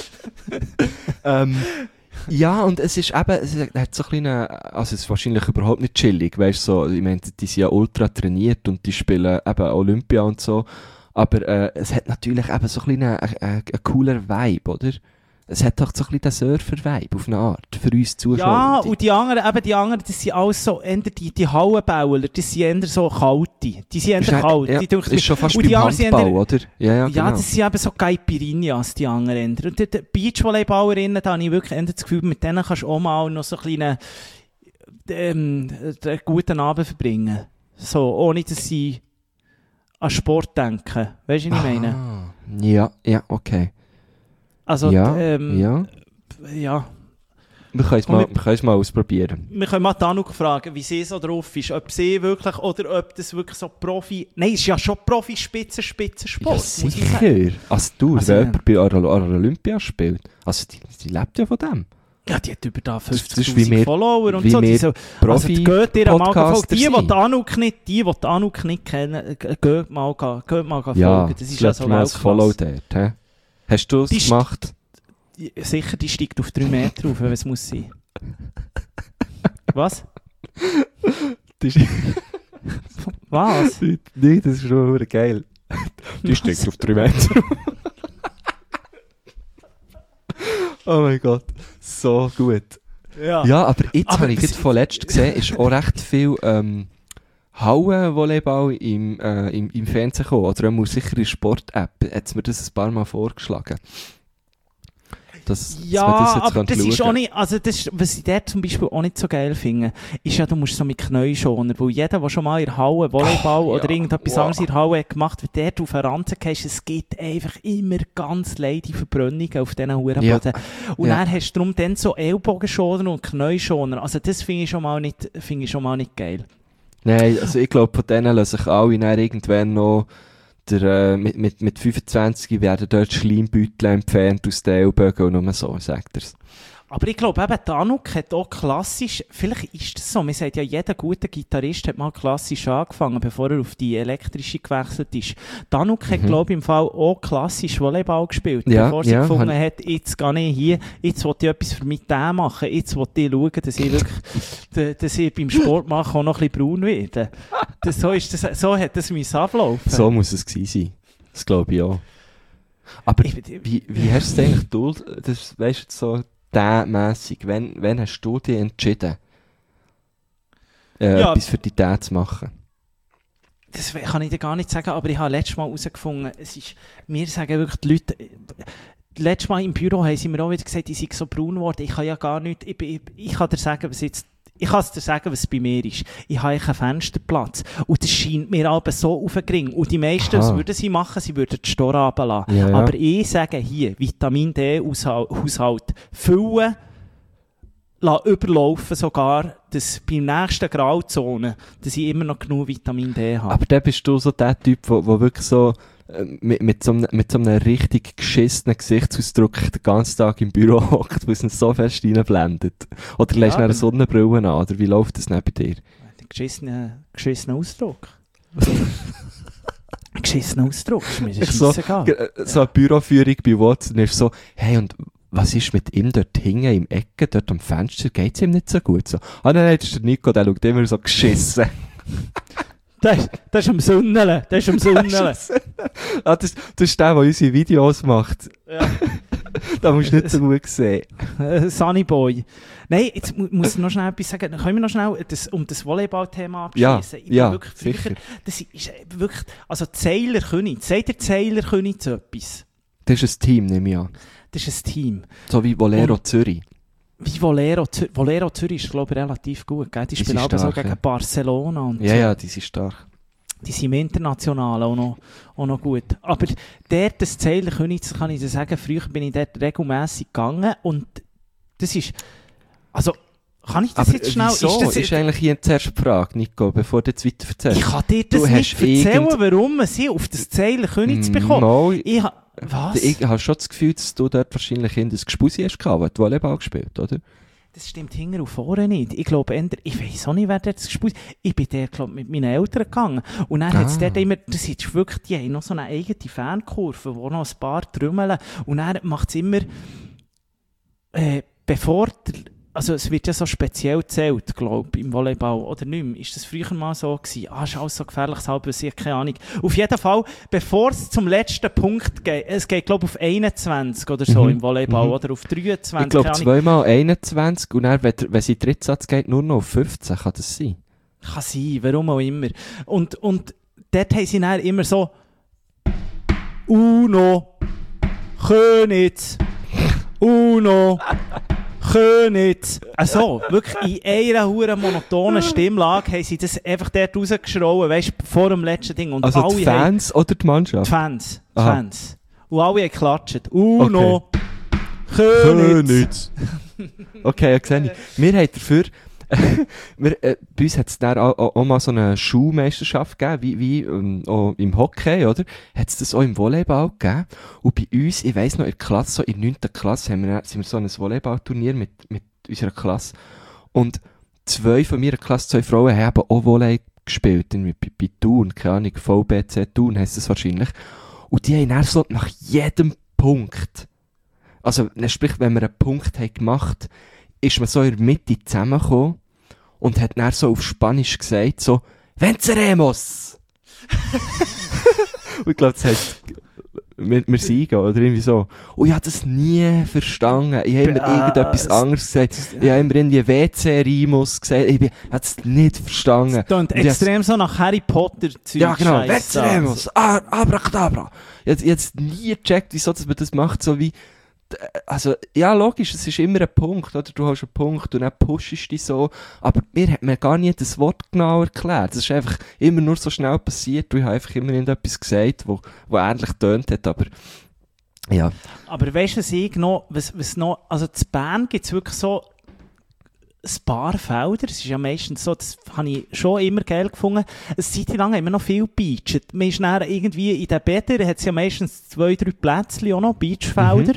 Ja, und es ist eben, es hat so ein kleinen, also es ist wahrscheinlich überhaupt nicht chillig, weißt du, so, ich meine, die sind ja ultra trainiert und die spielen eben Olympia und so, aber es hat natürlich eben so ein kleinen, ein cooler Vibe, oder? es hat doch so ein bisschen den Surfer-Vibe auf eine Art, für uns Zuschauer. Ja, und die anderen, das sind alles so, eher die Hallenbauler, das sind eher so kalte. Die sind eher kalt. Ja, die denken, ist schon fast und beim die anderen sind Handball, eher, oder? Ja, genau. ja, das sind eben so Caipirinhas, die anderen. Und die Beachvolleyballerinnen, da habe ich wirklich eher das Gefühl, mit denen kannst du auch mal noch so einen kleinen guten Abend verbringen. So, ohne dass sie an Sport denken. Weißt du, was ich meine? Ja, okay. Also, ja. ja. Wir können es mal ausprobieren. Wir können mal Tanuk fragen, wie sie so drauf ist. Ob sie wirklich, oder ob das wirklich so Profi... Nein, es ist ja schon Profi-Spitzensport. Ja, sicher. Also du, wer jemand bei einer Olympia spielt, also die lebt ja von dem. Ja, die hat über da Das ist 50'000 Follower und so. Also geht ihr mal folgen. Die Tanuk nicht kennen, geht mal folgen. Ja, das ist ja so als Follow dort. He? Hast du es gemacht? Sicher, die steigt auf 3 Meter auf, wenn es muss sein. Was? Was? Nein, das ist schon geil. Die steigt auf 3 Meter. Oh mein Gott, so gut. Ja, aber jetzt habe ich gerade vorletzt gesehen, ist auch recht viel Hallenvolleyball im Fernsehen gekommen. Oder auch sicher in der Sport-App. Hat es mir das ein paar Mal vorgeschlagen. Dass aber das ist auch nicht, also das, was ich dort zum Beispiel auch nicht so geil finde, ist ja, du musst so mit Knieschoner, weil jeder, der schon mal in der Halle Volleyball oder irgendetwas anderes in der Halle hat gemacht, wenn der auf den Ranzen gehst, es gibt einfach immer ganz leichte Verbrennungen auf diesen Hurenboden. Ja. Und dann hast du darum dann so Ellbogenschoner und Knieschoner, also das finde ich schon mal nicht geil. Nein, also ich glaube, von denen lassen sich alle dann irgendwann noch mit 25 werden dort Schleimbeutel entfernt aus den Ellbogen und nur so, sagt er's. Aber ich glaube eben, Tanuk hat auch klassisch, vielleicht ist das so, man sagt ja, jeder gute Gitarrist hat mal klassisch angefangen, bevor er auf die elektrische gewechselt ist. Tanuk hat, glaube ich, im Fall auch klassisch Volleyball gespielt, bevor sie gefunden hat, jetzt gehe ich hier, jetzt will ich etwas für mich machen, jetzt will ich schauen, dass ich wirklich, dass ich beim Sport machen auch noch ein bisschen braun werde. So hat das ablaufen. So muss es gewesen sein. Das glaube ich auch. Aber wie hast du es eigentlich gedacht, das weißt du so, mässig. Wann hast du dich entschieden, etwas für die Tät zu machen? Das kann ich dir gar nicht sagen, aber ich habe letztes Mal herausgefunden, mir sagen wirklich die Leute, letztes Mal im Büro haben sie mir auch wieder gesagt, ich sei so braun geworden. Ich kann ja gar nicht, ich kann dir sagen, was es bei mir ist. Ich habe keinen Fensterplatz. Und das scheint mir aber so aufgering. Und die meisten, was würden sie machen? Sie würden die Store runterlassen. Ja. Aber ich sage hier, Vitamin D-Haushalt füllen, überlaufen sogar, dass beim nächsten Grauzone, dass ich immer noch genug Vitamin D habe. Aber dann bist du so der Typ, wo wirklich so mit so einem richtig geschissenen Gesichtsausdruck den ganzen Tag im Büro hockt, weil es ihn so fest reinblendet. Oder lässt du eine Sonnenbrille an, oder wie läuft das neben dir? Geschissenen Ausdruck. Geschissenen Ausdruck, ist mir so eine Büroführung bei WhatsApp ist so, hey, und was ist mit ihm dort hinten im Ecke, dort am Fenster, geht es ihm nicht so gut? So. Nein, das ist der Nico, der schaut immer so geschissen. Das ist am Sünneln. Das ist der, der unsere Videos macht. Ja. Da musst du nicht so gut sehen. Sunny Boy. Nein, jetzt muss ich noch schnell etwas sagen. Können wir noch schnell um das Volleyball-Thema abschließen? Ja, wirklich sicher. Das ist wirklich, also Zeiler König. Sagt der Zeiler König zu etwas? Das ist ein Team, nehme ich an. Das ist ein Team. So wie Volero Zürich. Wie Volero Zürich ist, glaube ich, relativ gut. Gell? Die spielen aber so gegen Barcelona und so. Ja, die sind stark. Die sind im Internationalen auch noch gut. Aber dort, das Zeiler König, das kann ich dir sagen, früher bin ich dort regelmässig gegangen und das ist, also, kann ich das aber jetzt schnell... Wieso? Ist eigentlich hier zuerst eine Frage, Nico, bevor du jetzt weiter erzählst. Ich kann dir das nicht erzählen, warum sie auf das Zeiler König bekommen. Was? Ich habe schon das Gefühl, dass du dort wahrscheinlich in das Gespusi hast gehabt, weil du Volleyball gespielt, oder? Das stimmt hinten und vorne nicht. Ich glaube, ich weiss auch nicht, wer dort das gespielt hat. Ich bin dort, glaube ich, mit meinen Eltern gegangen. Und dann hat es dort immer, das ist wirklich, die haben noch so eine eigene Fankurve, wo noch ein paar trümmeln. Und dann macht es immer, bevor also es wird ja so speziell gezählt, glaube ich, im Volleyball, oder nicht mehr? Ist das früher mal so gewesen? Ist alles so gefährliches Halbwissen, ich habe keine Ahnung. Auf jeden Fall, bevor es zum letzten Punkt geht, es geht, glaube ich, auf 21 oder so im Volleyball, oder auf 23, ich glaube, zweimal 21 und dann, wenn es in den Drittsatz geht, nur noch auf 15, kann das sein? Kann sein, warum auch immer. Und dort haben sie dann immer so Uno, Königs, Uno, Königs. Also, wirklich in einer huren monotonen Stimmlage haben sie das einfach dort rausgeschrien, weißt du, vor dem letzten Ding. Und also alle die Fans oder die Mannschaft? Die Fans. Und alle haben geklatscht. Uno, Königs. Okay, ja, sehe ich. Wir haben dafür... bei uns hat es dann auch mal so eine Schulmeisterschaft gegeben, wie auch im Hockey, oder? Hat es das auch im Volleyball gegeben. Und bei uns, ich weiss noch, in der Klasse, so in der 9. Klasse, sind wir so ein Volleyballturnier mit unserer Klasse. Und 2 von meiner Klasse, 2 Frauen, haben auch Volley gespielt. Bei Thun, keine Ahnung, VBC Thun heisst es wahrscheinlich. Und die haben dann so nach jedem Punkt, also sprich, wenn wir einen Punkt haben gemacht, ist man so in der Mitte zusammengekommen und hat dann so auf Spanisch gesagt, so, Venceremos! Und ich glaube, das heisst, wir siegen, oder irgendwie so. Und ich habe das nie verstanden. Ich habe immer irgendetwas anderes gesagt. Ich habe immer irgendwie WC-Rimus gesagt. Ich habe es nicht verstanden. Das klingt extrem so nach Harry Potter. Ja, genau. Venceremos! Abracadabra! Ich habe jetzt nie gecheckt, wieso dass man das macht, so wie, also, ja, logisch, es ist immer ein Punkt, oder? Du hast einen Punkt und dann pushst du dich so. Aber mir hat mir gar nie das Wort genau erklärt. Es ist einfach immer nur so schnell passiert. Ich habe einfach immer etwas gesagt, wo ähnlich tönt hat, aber, ja. Aber weißt du, was noch, also in Bern gibt es wirklich so ein paar Felder. Es ist ja meistens so, das habe ich schon immer geil gefunden. Eine Zeit lang haben wir noch viel beachet. Man ist dann irgendwie in den Bädern, hat es ja meistens 2-3 Plätzchen auch noch, Beachfelder.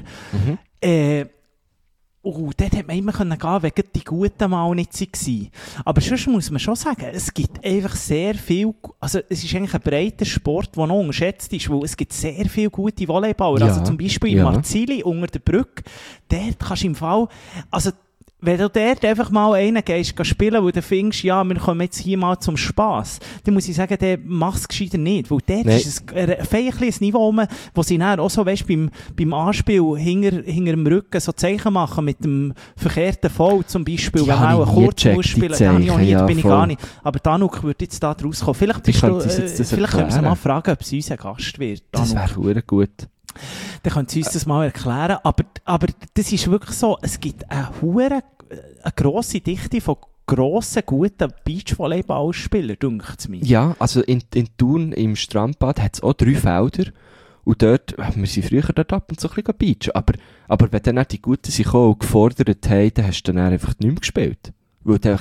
Dort hat man immer gehen können, wenn die guten mal nicht waren. Aber sonst muss man schon sagen, es gibt einfach sehr viel, also es ist eigentlich ein breiter Sport, der noch unterschätzt ist, weil es gibt sehr viele gute Volleyballer. Ja, also zum Beispiel in Marzili unter der Brücke, dort kannst du im Fall, also wenn du dort einfach mal einen gehst spielen, wo du findest, ja, wir kommen jetzt hier mal zum Spass, dann muss ich sagen, der macht es gescheiter nicht. Weil dort ist es ein Niveau, wo sie dann auch so, weißt, beim Anspiel hinter dem Rücken so Zeichen machen mit dem verkehrten Foul zum Beispiel, wenn man auch kurz muss spielen. Das habe ich auch nicht, bin ich gar nicht. Aber Danuk würde jetzt da draus kommen. Vielleicht können wir sie mal fragen, ob sie unser Gast wird. Danuk. Das wäre gut. Dann können sie uns das mal erklären. Aber das ist wirklich so, es gibt eine grosse Dichte von grossen, guten Beachvolleyballspielern, denkt es mir. Ja, also in Thun, im Strandbad, hat es auch 3 Felder. Und dort, wir sind früher dort ab und so ein bisschen beachen. Aber wenn dann die Guten sich auch gefordert haben, dann hast du dann einfach nicht mehr gespielt. Weil dann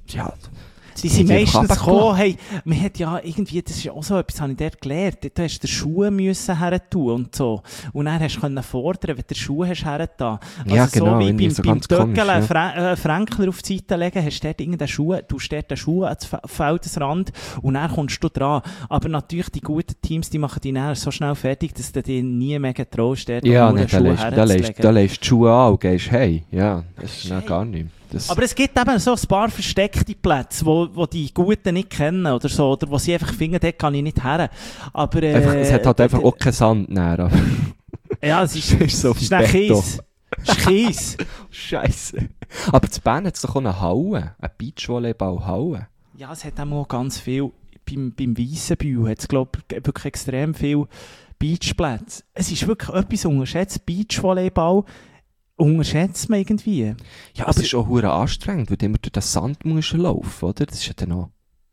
die sind meistens gekommen, hey, man hat ja irgendwie, das ist auch so etwas, habe ich dort gelernt, du hast den Schuh müssen hertun und so. Und dann hast du fordern, wenn du den Schuh hast hergetan. Also ja, genau, so wie beim Töckeln Fränkler auf die Seite legen, hast du dort irgendeinen Schuh, du dort den Schuh ans Feldesrand und dann kommst du dran. Aber natürlich, die guten Teams, die machen dich dann so schnell fertig, dass du dir nie mehr getraust, dort den Schuh herzulegen. Da legst du die Schuhe an und gehst, hey, ja, das ist gar nicht. Aber es gibt eben so ein paar versteckte Plätze, wo die Guten nicht kennen oder so, oder wo sie einfach finden, dort kann ich nicht her. Aber, es hat halt einfach auch keinen Sand näher. Ja, es ist so Kies. Es ist Kies. Scheisse. Aber in Bern hat es doch auch eine Halle, eine Beachvolleyball-Halle. Ja, es hat auch ganz viel, beim Weissenbühl hat es, glaube ich, wirklich extrem viele Beachplätze. Es ist wirklich etwas unterschätzt, Beachvolleyball. Unterschätzt man irgendwie. Ja, aber es ist auch verdammt anstrengend, weil du immer durch den Sand musst laufen, oder? Das ist ja dann auch...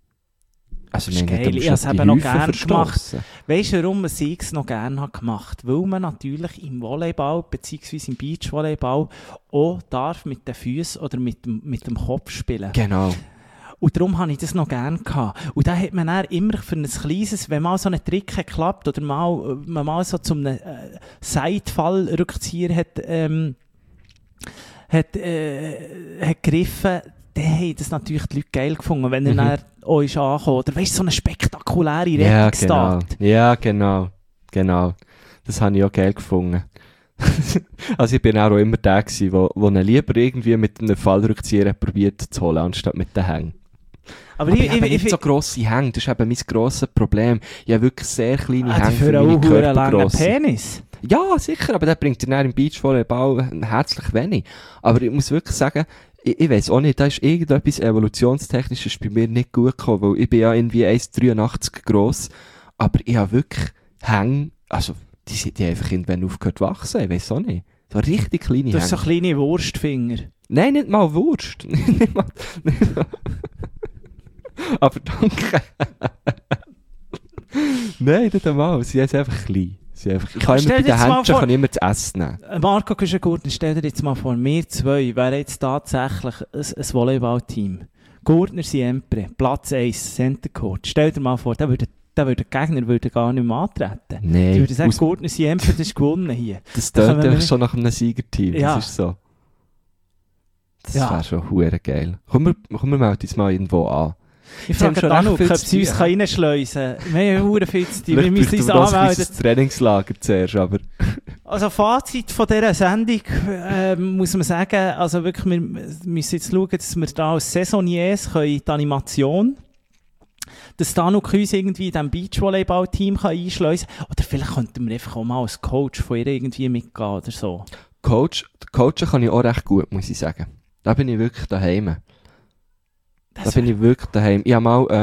Also, das ist geil, ich habe es eben noch gerne gemacht. Weißt du, warum ich es noch gerne gemacht habe? Weil man natürlich im Volleyball, beziehungsweise im Beachvolleyball, auch darf mit den Füßen oder mit dem Kopf spielen. Genau. Und darum habe ich das noch gerne gehabt. Und da hat man dann immer für ein kleines, wenn mal so ein Trick hat geklappt oder man mal so zum Seitfallrückzieher hat gegriffen, dann haben das natürlich die Leute geil gefunden, wenn er dann auch ist angekommen. Oder weißt du, so eine spektakuläre Rettungstat. Ja, genau. Das habe ich auch geil gefunden. Also ich bin auch immer der gewesen, wo ihn lieber irgendwie mit einem Fallrückzieher probiert zu holen, anstatt mit den Hängen. Aber Ich habe nicht so grosse Hänge, das ist eben mein grosses Problem. Ich habe wirklich sehr kleine Hänge für für meine einen langen Körpergrösse. Penis. Ja, sicher, aber der bringt dir dann im Beachvolleyball herzlich wenig. Aber ich muss wirklich sagen, ich weiss auch nicht, da ist irgendetwas Evolutionstechnisches bei mir nicht gut gekommen, weil ich bin ja irgendwie 1,83 gross, aber ich habe wirklich Hänge, also die haben einfach irgendwann aufgehört zu wachsen, ich weiss auch nicht. So richtig kleine Hänge. Du hast so kleine Wurstfinger. Nein, nicht mal Wurst. Nicht mal. Aber danke. Nein, nicht einmal. Sie ist einfach klein. Ich kann immer bei den Händchen immer zu essen nehmen. Marco Küschen-Gurtner, stell dir jetzt mal vor, wir zwei wären jetzt tatsächlich ein Volleyballteam. Gurtner Siempre, Platz 1, Center Court. Stell dir mal vor, der Gegner gar nicht mehr antreten. Nein. Die würden sagen, Gurtner Siempre, das ist gewonnen hier. Das tönt einfach schon nach einem Siegerteam. Ja. Das ist so. Das Ja. wäre schon hure geil. Komm, wir melden uns mal irgendwo an. Ich Sie haben frage schon Danuk, recht ob viel sie uns zu tun. reinschleusen kann. Wir haben verdammt viel zu tun. Wir Vielleicht müssen uns bräuchten wir noch ein anmelden. kleines Trainingslager zuerst, aber... Also Fazit von dieser Sendung muss man sagen, also wirklich, wir müssen jetzt schauen, dass wir da als Saisoniers können die Animation, dass Danuk uns irgendwie in diesem Beachvolleyball-Team einschleusen kann. Oder vielleicht könnten wir einfach auch mal als Coach von ihr irgendwie mitgehen oder so. Coachen kann ich auch recht gut, muss ich sagen. Da bin ich wirklich daheim. Da bin ich wirklich daheim. Ich habe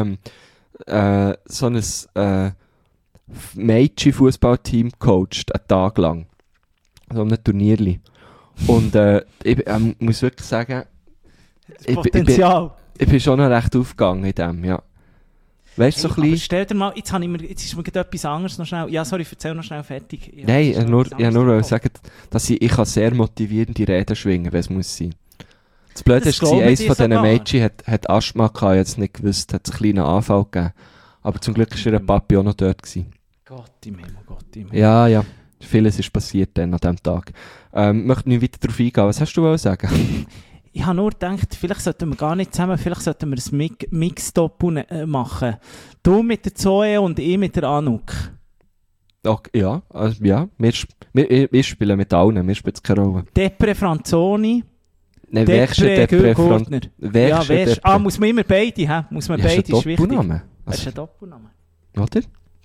mal so ein Mädchen-Fußballteam gecoacht, einen Tag lang. So einem Turnierli. Und ich muss wirklich sagen, Potenzial. ich bin schon noch recht aufgegangen in dem, ja. Weißt du, so Aber klein... stell dir mal, jetzt ist mir gerade etwas anderes noch schnell. Ja, sorry, erzähl noch schnell fertig. Nein, ich wollte nur sagen, dass ich kann sehr motivierende Reden schwingen, wenn es muss sein. Das Blöde Das war, glaube eines ich von dir diesen sogar. Mädchen hat Asthma gehabt, jetzt nicht gewusst, hat einen kleinen Anfall gegeben. Aber zum Glück war ihr Papi auch noch dort gewesen. Gott im Himmel, Gott im Himmel. Ja, vieles ist passiert dann an diesem Tag. Ich möchte nicht weiter darauf eingehen. Was hast du wollen sagen? Ich habe nur gedacht, vielleicht sollten wir gar nicht zusammen, vielleicht sollten wir ein Mix-Doppel machen. Du mit der Zoe und ich mit der Anuk. Okay, ja, also, ja. Wir spielen mit allen, mir spielt es keine Rolle. Depre Franzoni, Nein, Depre Gurtner. Ja, Depre. muss man immer beide, hä? Muss man Ja, ist beide, ein ist wichtig. Doppelname. Das ist ein Doppelname. Oder?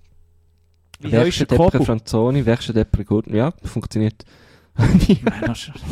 Wie Werkstatt heißt der Depre Kobu? Franzoni, Werkstatt Depre Gurtner. Ja, funktioniert. Nein, das ist-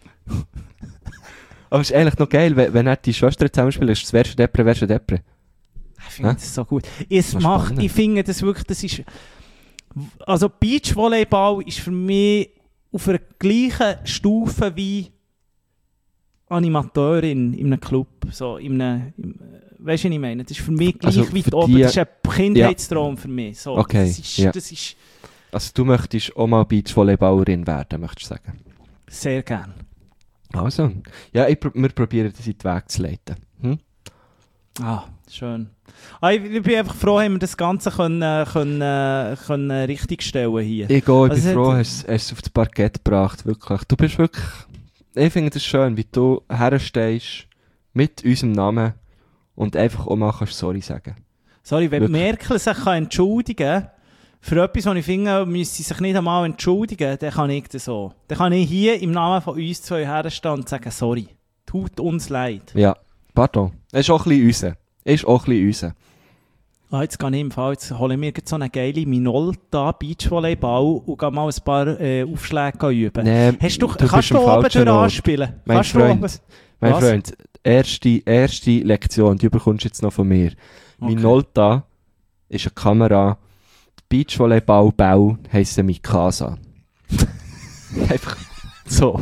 Aber es ist eigentlich noch geil, wenn er die Schwestern zusammenspielen, ist es Werkstatt Depre. Ich finde das so gut. Ich Noch spannend. finde das wirklich, das ist... Also Beachvolleyball ist für mich auf einer gleichen Stufe wie Animateurin in einem Club. So, weißt du, was ich meine? Das ist für mich gleich Also weit für oben. die- Das ist ein Kindheitstraum für mich. So, Okay, das ist, ja. das ist Also du möchtest auch mal Beachvolleyballerin werden, möchtest du sagen? sehr gern. Also, ja, wir probieren das in den Weg zu leiten. Hm? Ah, schön. Ich bin einfach froh, haben wir das Ganze können richtigstellen hier. Ich gehe, ich Also bin froh, es hast es auf das Parkett gebracht, wirklich. Du bist wirklich... Ich finde es schön, wie du herstehst mit unserem Namen und einfach auch mal kannst sorry sagen. Sorry, wenn Wirklich. Merkel sich entschuldigen kann, für etwas, was ich finde, müsste sie sich nicht einmal entschuldigen, dann kann ich das so. Dann kann ich hier im Namen von uns zwei herstehen und sagen, sorry, tut uns leid. Ja, pardon. Es ist auch ein bisschen unser. Ah, jetzt gehe ich im Fall, jetzt hole ich mir jetzt so eine geile Minolta Beachvolleyball und gehe mal ein paar Aufschläge üben. Nee, Kannst du bist am oben falschen durch Ort. anspielen? Mein Kannst du Freund. oben- Mein Was? Freund, erste Lektion, die bekommst du jetzt noch von mir. Okay. Minolta ist eine Kamera, die Beachvolleyball-Bau heissen Mikasa. Einfach so.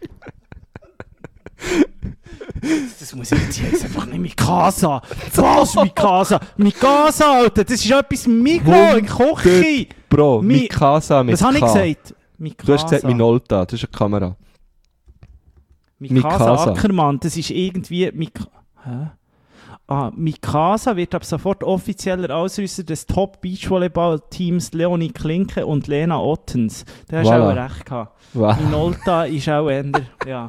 Das muss ich jetzt hier einfach nicht Mikasa. Was, Mikasa? Mikasa, Alter, das ist etwas Mikro in der Küche. Bro, Mi- Mikasa mit Was habe ich K. gesagt? Mikasa. Du hast gesagt Minolta, das ist eine Kamera. Mikasa Mikasa. Ackermann, das ist irgendwie... Hä? Ah, Mikasa wird ab sofort offizieller Ausrüster des Top-Beachvolleyball-Teams Leonie Klinke und Lena Ottens. Da hast du Voilà. auch recht gehabt. Wow. Minolta ist auch eher... Ja.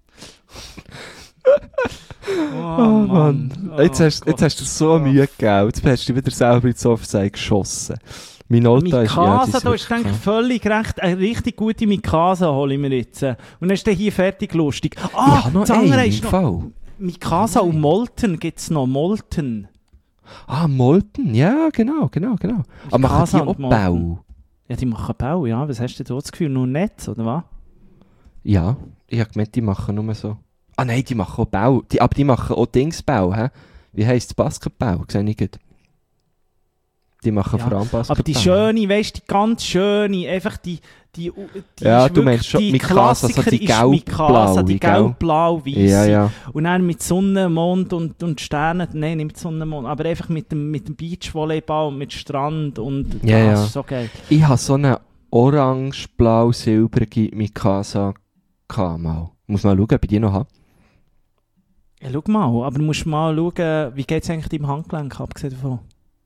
Oh Mann. Oh, Jetzt hast du so Gott. Mühe gegeben. Jetzt hast du dich wieder selber ins Offside geschossen. Minolta ist... Mikasa, die da ist eigentlich völlig recht. Eine richtig gute Mikasa hole ich mir jetzt. Und dann ist der hier fertig lustig. Ja, noch das andere ein ist noch... Fall. Mikasa und Molten gibt es noch. Molten. Molten, ja, genau. Aber machen die auch und Bau? Ja, die machen Bau, ja. Was hast du da das Gefühl? Nur Netz, oder was? Ja, ich habe gemeint, die machen nur so... Nein, die machen auch Bau. Aber die machen auch Dingsbau, hä? Wie heisst es? Basketball? Sehe ich gut. Die machen vor allem Basketball. Aber die schöne, weißt du, die ganz schöne, einfach die ja, ist du meinst schon die Mikasa, so die Mikasa, die gelb-blau, weiße. Ja. Und dann mit Sonne, Mond und Sternen, nein, nicht mit Sonne, Mond, aber einfach mit dem Beachvolleyball und mit Strand und das ist so geil. Ich habe so eine orange-blau-silbrige Mikasa mal. Muss mal schauen, ob ich die noch habe. Ja, schau mal, aber du musst mal schauen, wie geht es eigentlich deinem Handgelenk, abgesehen davon?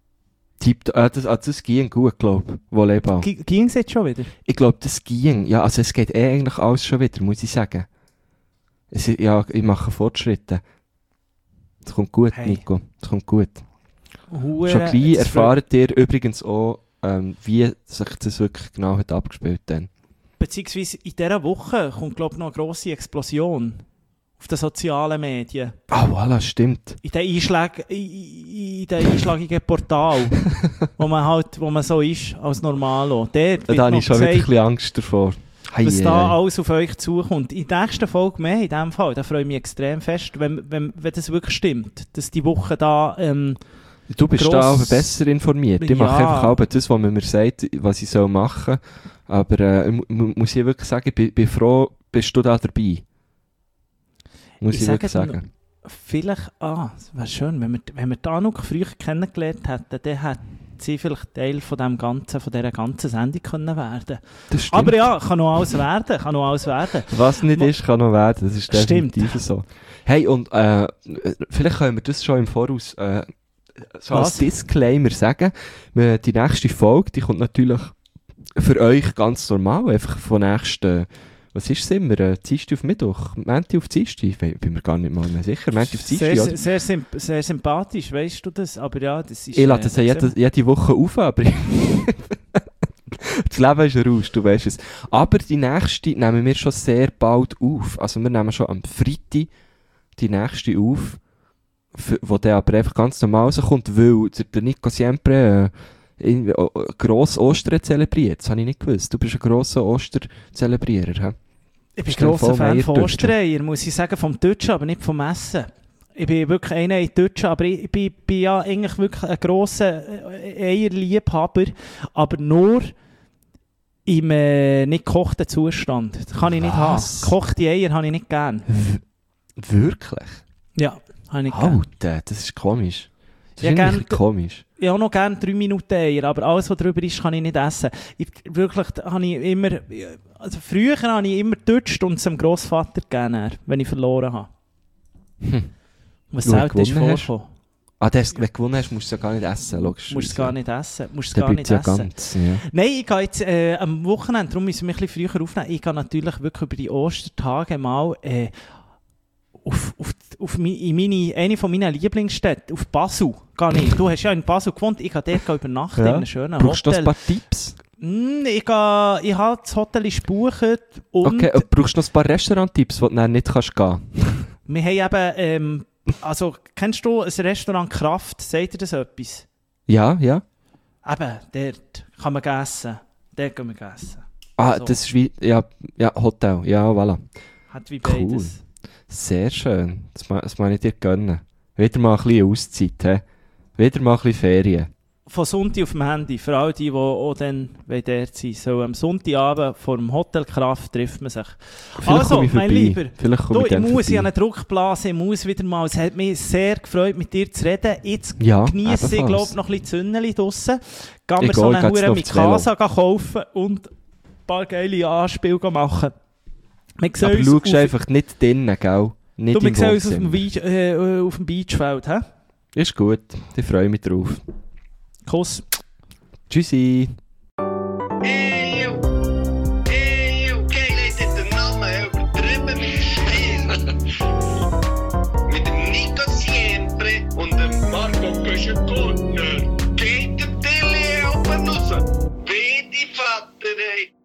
Das ging gut, glaube ich. Volleyball. Ging es jetzt schon wieder? Ich glaube, das ging. Ja, also es geht eigentlich alles schon wieder, muss ich sagen. Ich mache Fortschritte. Das kommt gut, hey. Nico. Das kommt gut. Schon gleich erfahrt ihr übrigens auch, wie sich das wirklich genau hat abgespielt hat. Beziehungsweise in dieser Woche kommt, glaube ich, noch eine grosse Explosion auf den sozialen Medien. Voilà, stimmt. In den einschlagigen Portal, wo man so ist, als Normalo. Da habe ich schon wieder ein bisschen Angst davor. Was da alles auf euch zukommt. In der nächsten Folge mehr, in diesem Fall, da freue ich mich extrem fest, wenn das wirklich stimmt, dass die Woche da... du bist da aber besser informiert. Ich mache einfach auch das, was man mir sagt, was ich machen soll. Aber muss ich wirklich sagen, ich bin froh, bist du da dabei. Muss ich wirklich sagen. Vielleicht, es wäre schön, wenn wir da noch früher kennengelernt hätten, dann hätte sie vielleicht Teil von dieser ganzen Sendung können werden. Das stimmt. Aber ja, kann noch alles werden. Was nicht ist, kann noch werden. Das ist definitiv so. Hey, und vielleicht können wir das schon im Voraus so als Disclaimer sagen. Die nächste Folge, die kommt natürlich für euch ganz normal, einfach von nächsten... Was ist es immer? Dienstag auf Mittwoch? Montag auf Dienstag? Bin mir gar nicht mal mehr sicher. Montag auf Dienstag, sehr sympathisch, weißt du das? Aber ja, das ist... Ich lade das jede Woche auf, aber... Das Leben ist ein Rausch, du weißt es. Aber die nächste nehmen wir schon sehr bald auf. Also wir nehmen schon am Freitag die nächste auf, wo der aber einfach ganz normal rauskommt, weil der Nico Siempre gross Ostern zelebriert. Das habe ich nicht gewusst. Du bist ein grosser Osterzelebrierer, hä? Ich bin ein grosser Fan von Ostereier, muss ich sagen, vom Deutschen, aber nicht vom Essen. Ich bin wirklich einer in Deutschen, aber ich bin ja eigentlich wirklich ein grosser Eierliebhaber, aber nur im nicht gekochten Zustand. Das kann ich nicht haben. Gekochte Eier habe ich nicht gern. Wirklich? Ja, habe ich nicht gern. Alter, das ist komisch. Das ist wirklich komisch. Ich habe noch gerne 3 Minuten Eier, aber alles, was drüber ist, kann ich nicht essen. Früher habe ich immer getutscht und es dem Grossvater gegeben, wenn ich verloren habe. Was selten ist vorgekommen. Wenn du gewonnen hast, musst du es ja gar nicht essen, logisch. Musst du es gar nicht essen. Ganz, ja. Nein, ich gehe jetzt am Wochenende, darum müssen wir ein bisschen früher aufnehmen, ich gehe natürlich wirklich über die Ostertage mal in eine von meinen Lieblingsstädten, auf Basel. Du hast ja in Basel gewohnt, ich gehe dort übernachten in einem schönen Hotel. Brauchst du noch ein paar Tipps? Ich habe das Hotel gebucht. Und okay, brauchst du noch ein paar Restaurant-Tipps, die du dann nicht gehen kannst? Wir haben eben, kennst du ein Restaurant Kraft? Sagt dir das etwas? Ja. Eben, dort kann man essen. Dort können wir essen. Das ist wie, ja, Hotel, ja, voilà. Hat wie beides. Cool. Sehr schön. Das mag ich dir gönnen. Wieder mal ein bisschen Auszeit, he? Wieder mal ein bisschen Ferien. Von Sonntag auf dem Handy, für all die auch dann dort sind. So am Sonntagabend vor dem Hotel Kraft trifft man sich. Vielleicht mein Lieber, ich muss in eine Druckblase, ich muss wieder mal. Es hat mich sehr gefreut, mit dir zu reden. Jetzt genieße ich, glaube ich, noch ein bisschen Zünneli draussen. Gehen wir so eine Hure Mikasa kaufen und ein paar geile Anspiele machen. Aber schau einfach nicht drinnen, gell? Nicht du, wir sehen uns auf dem Beachfeld, hä? Ist gut, ich freue mich drauf. Kuss. Tschüssi. Hey!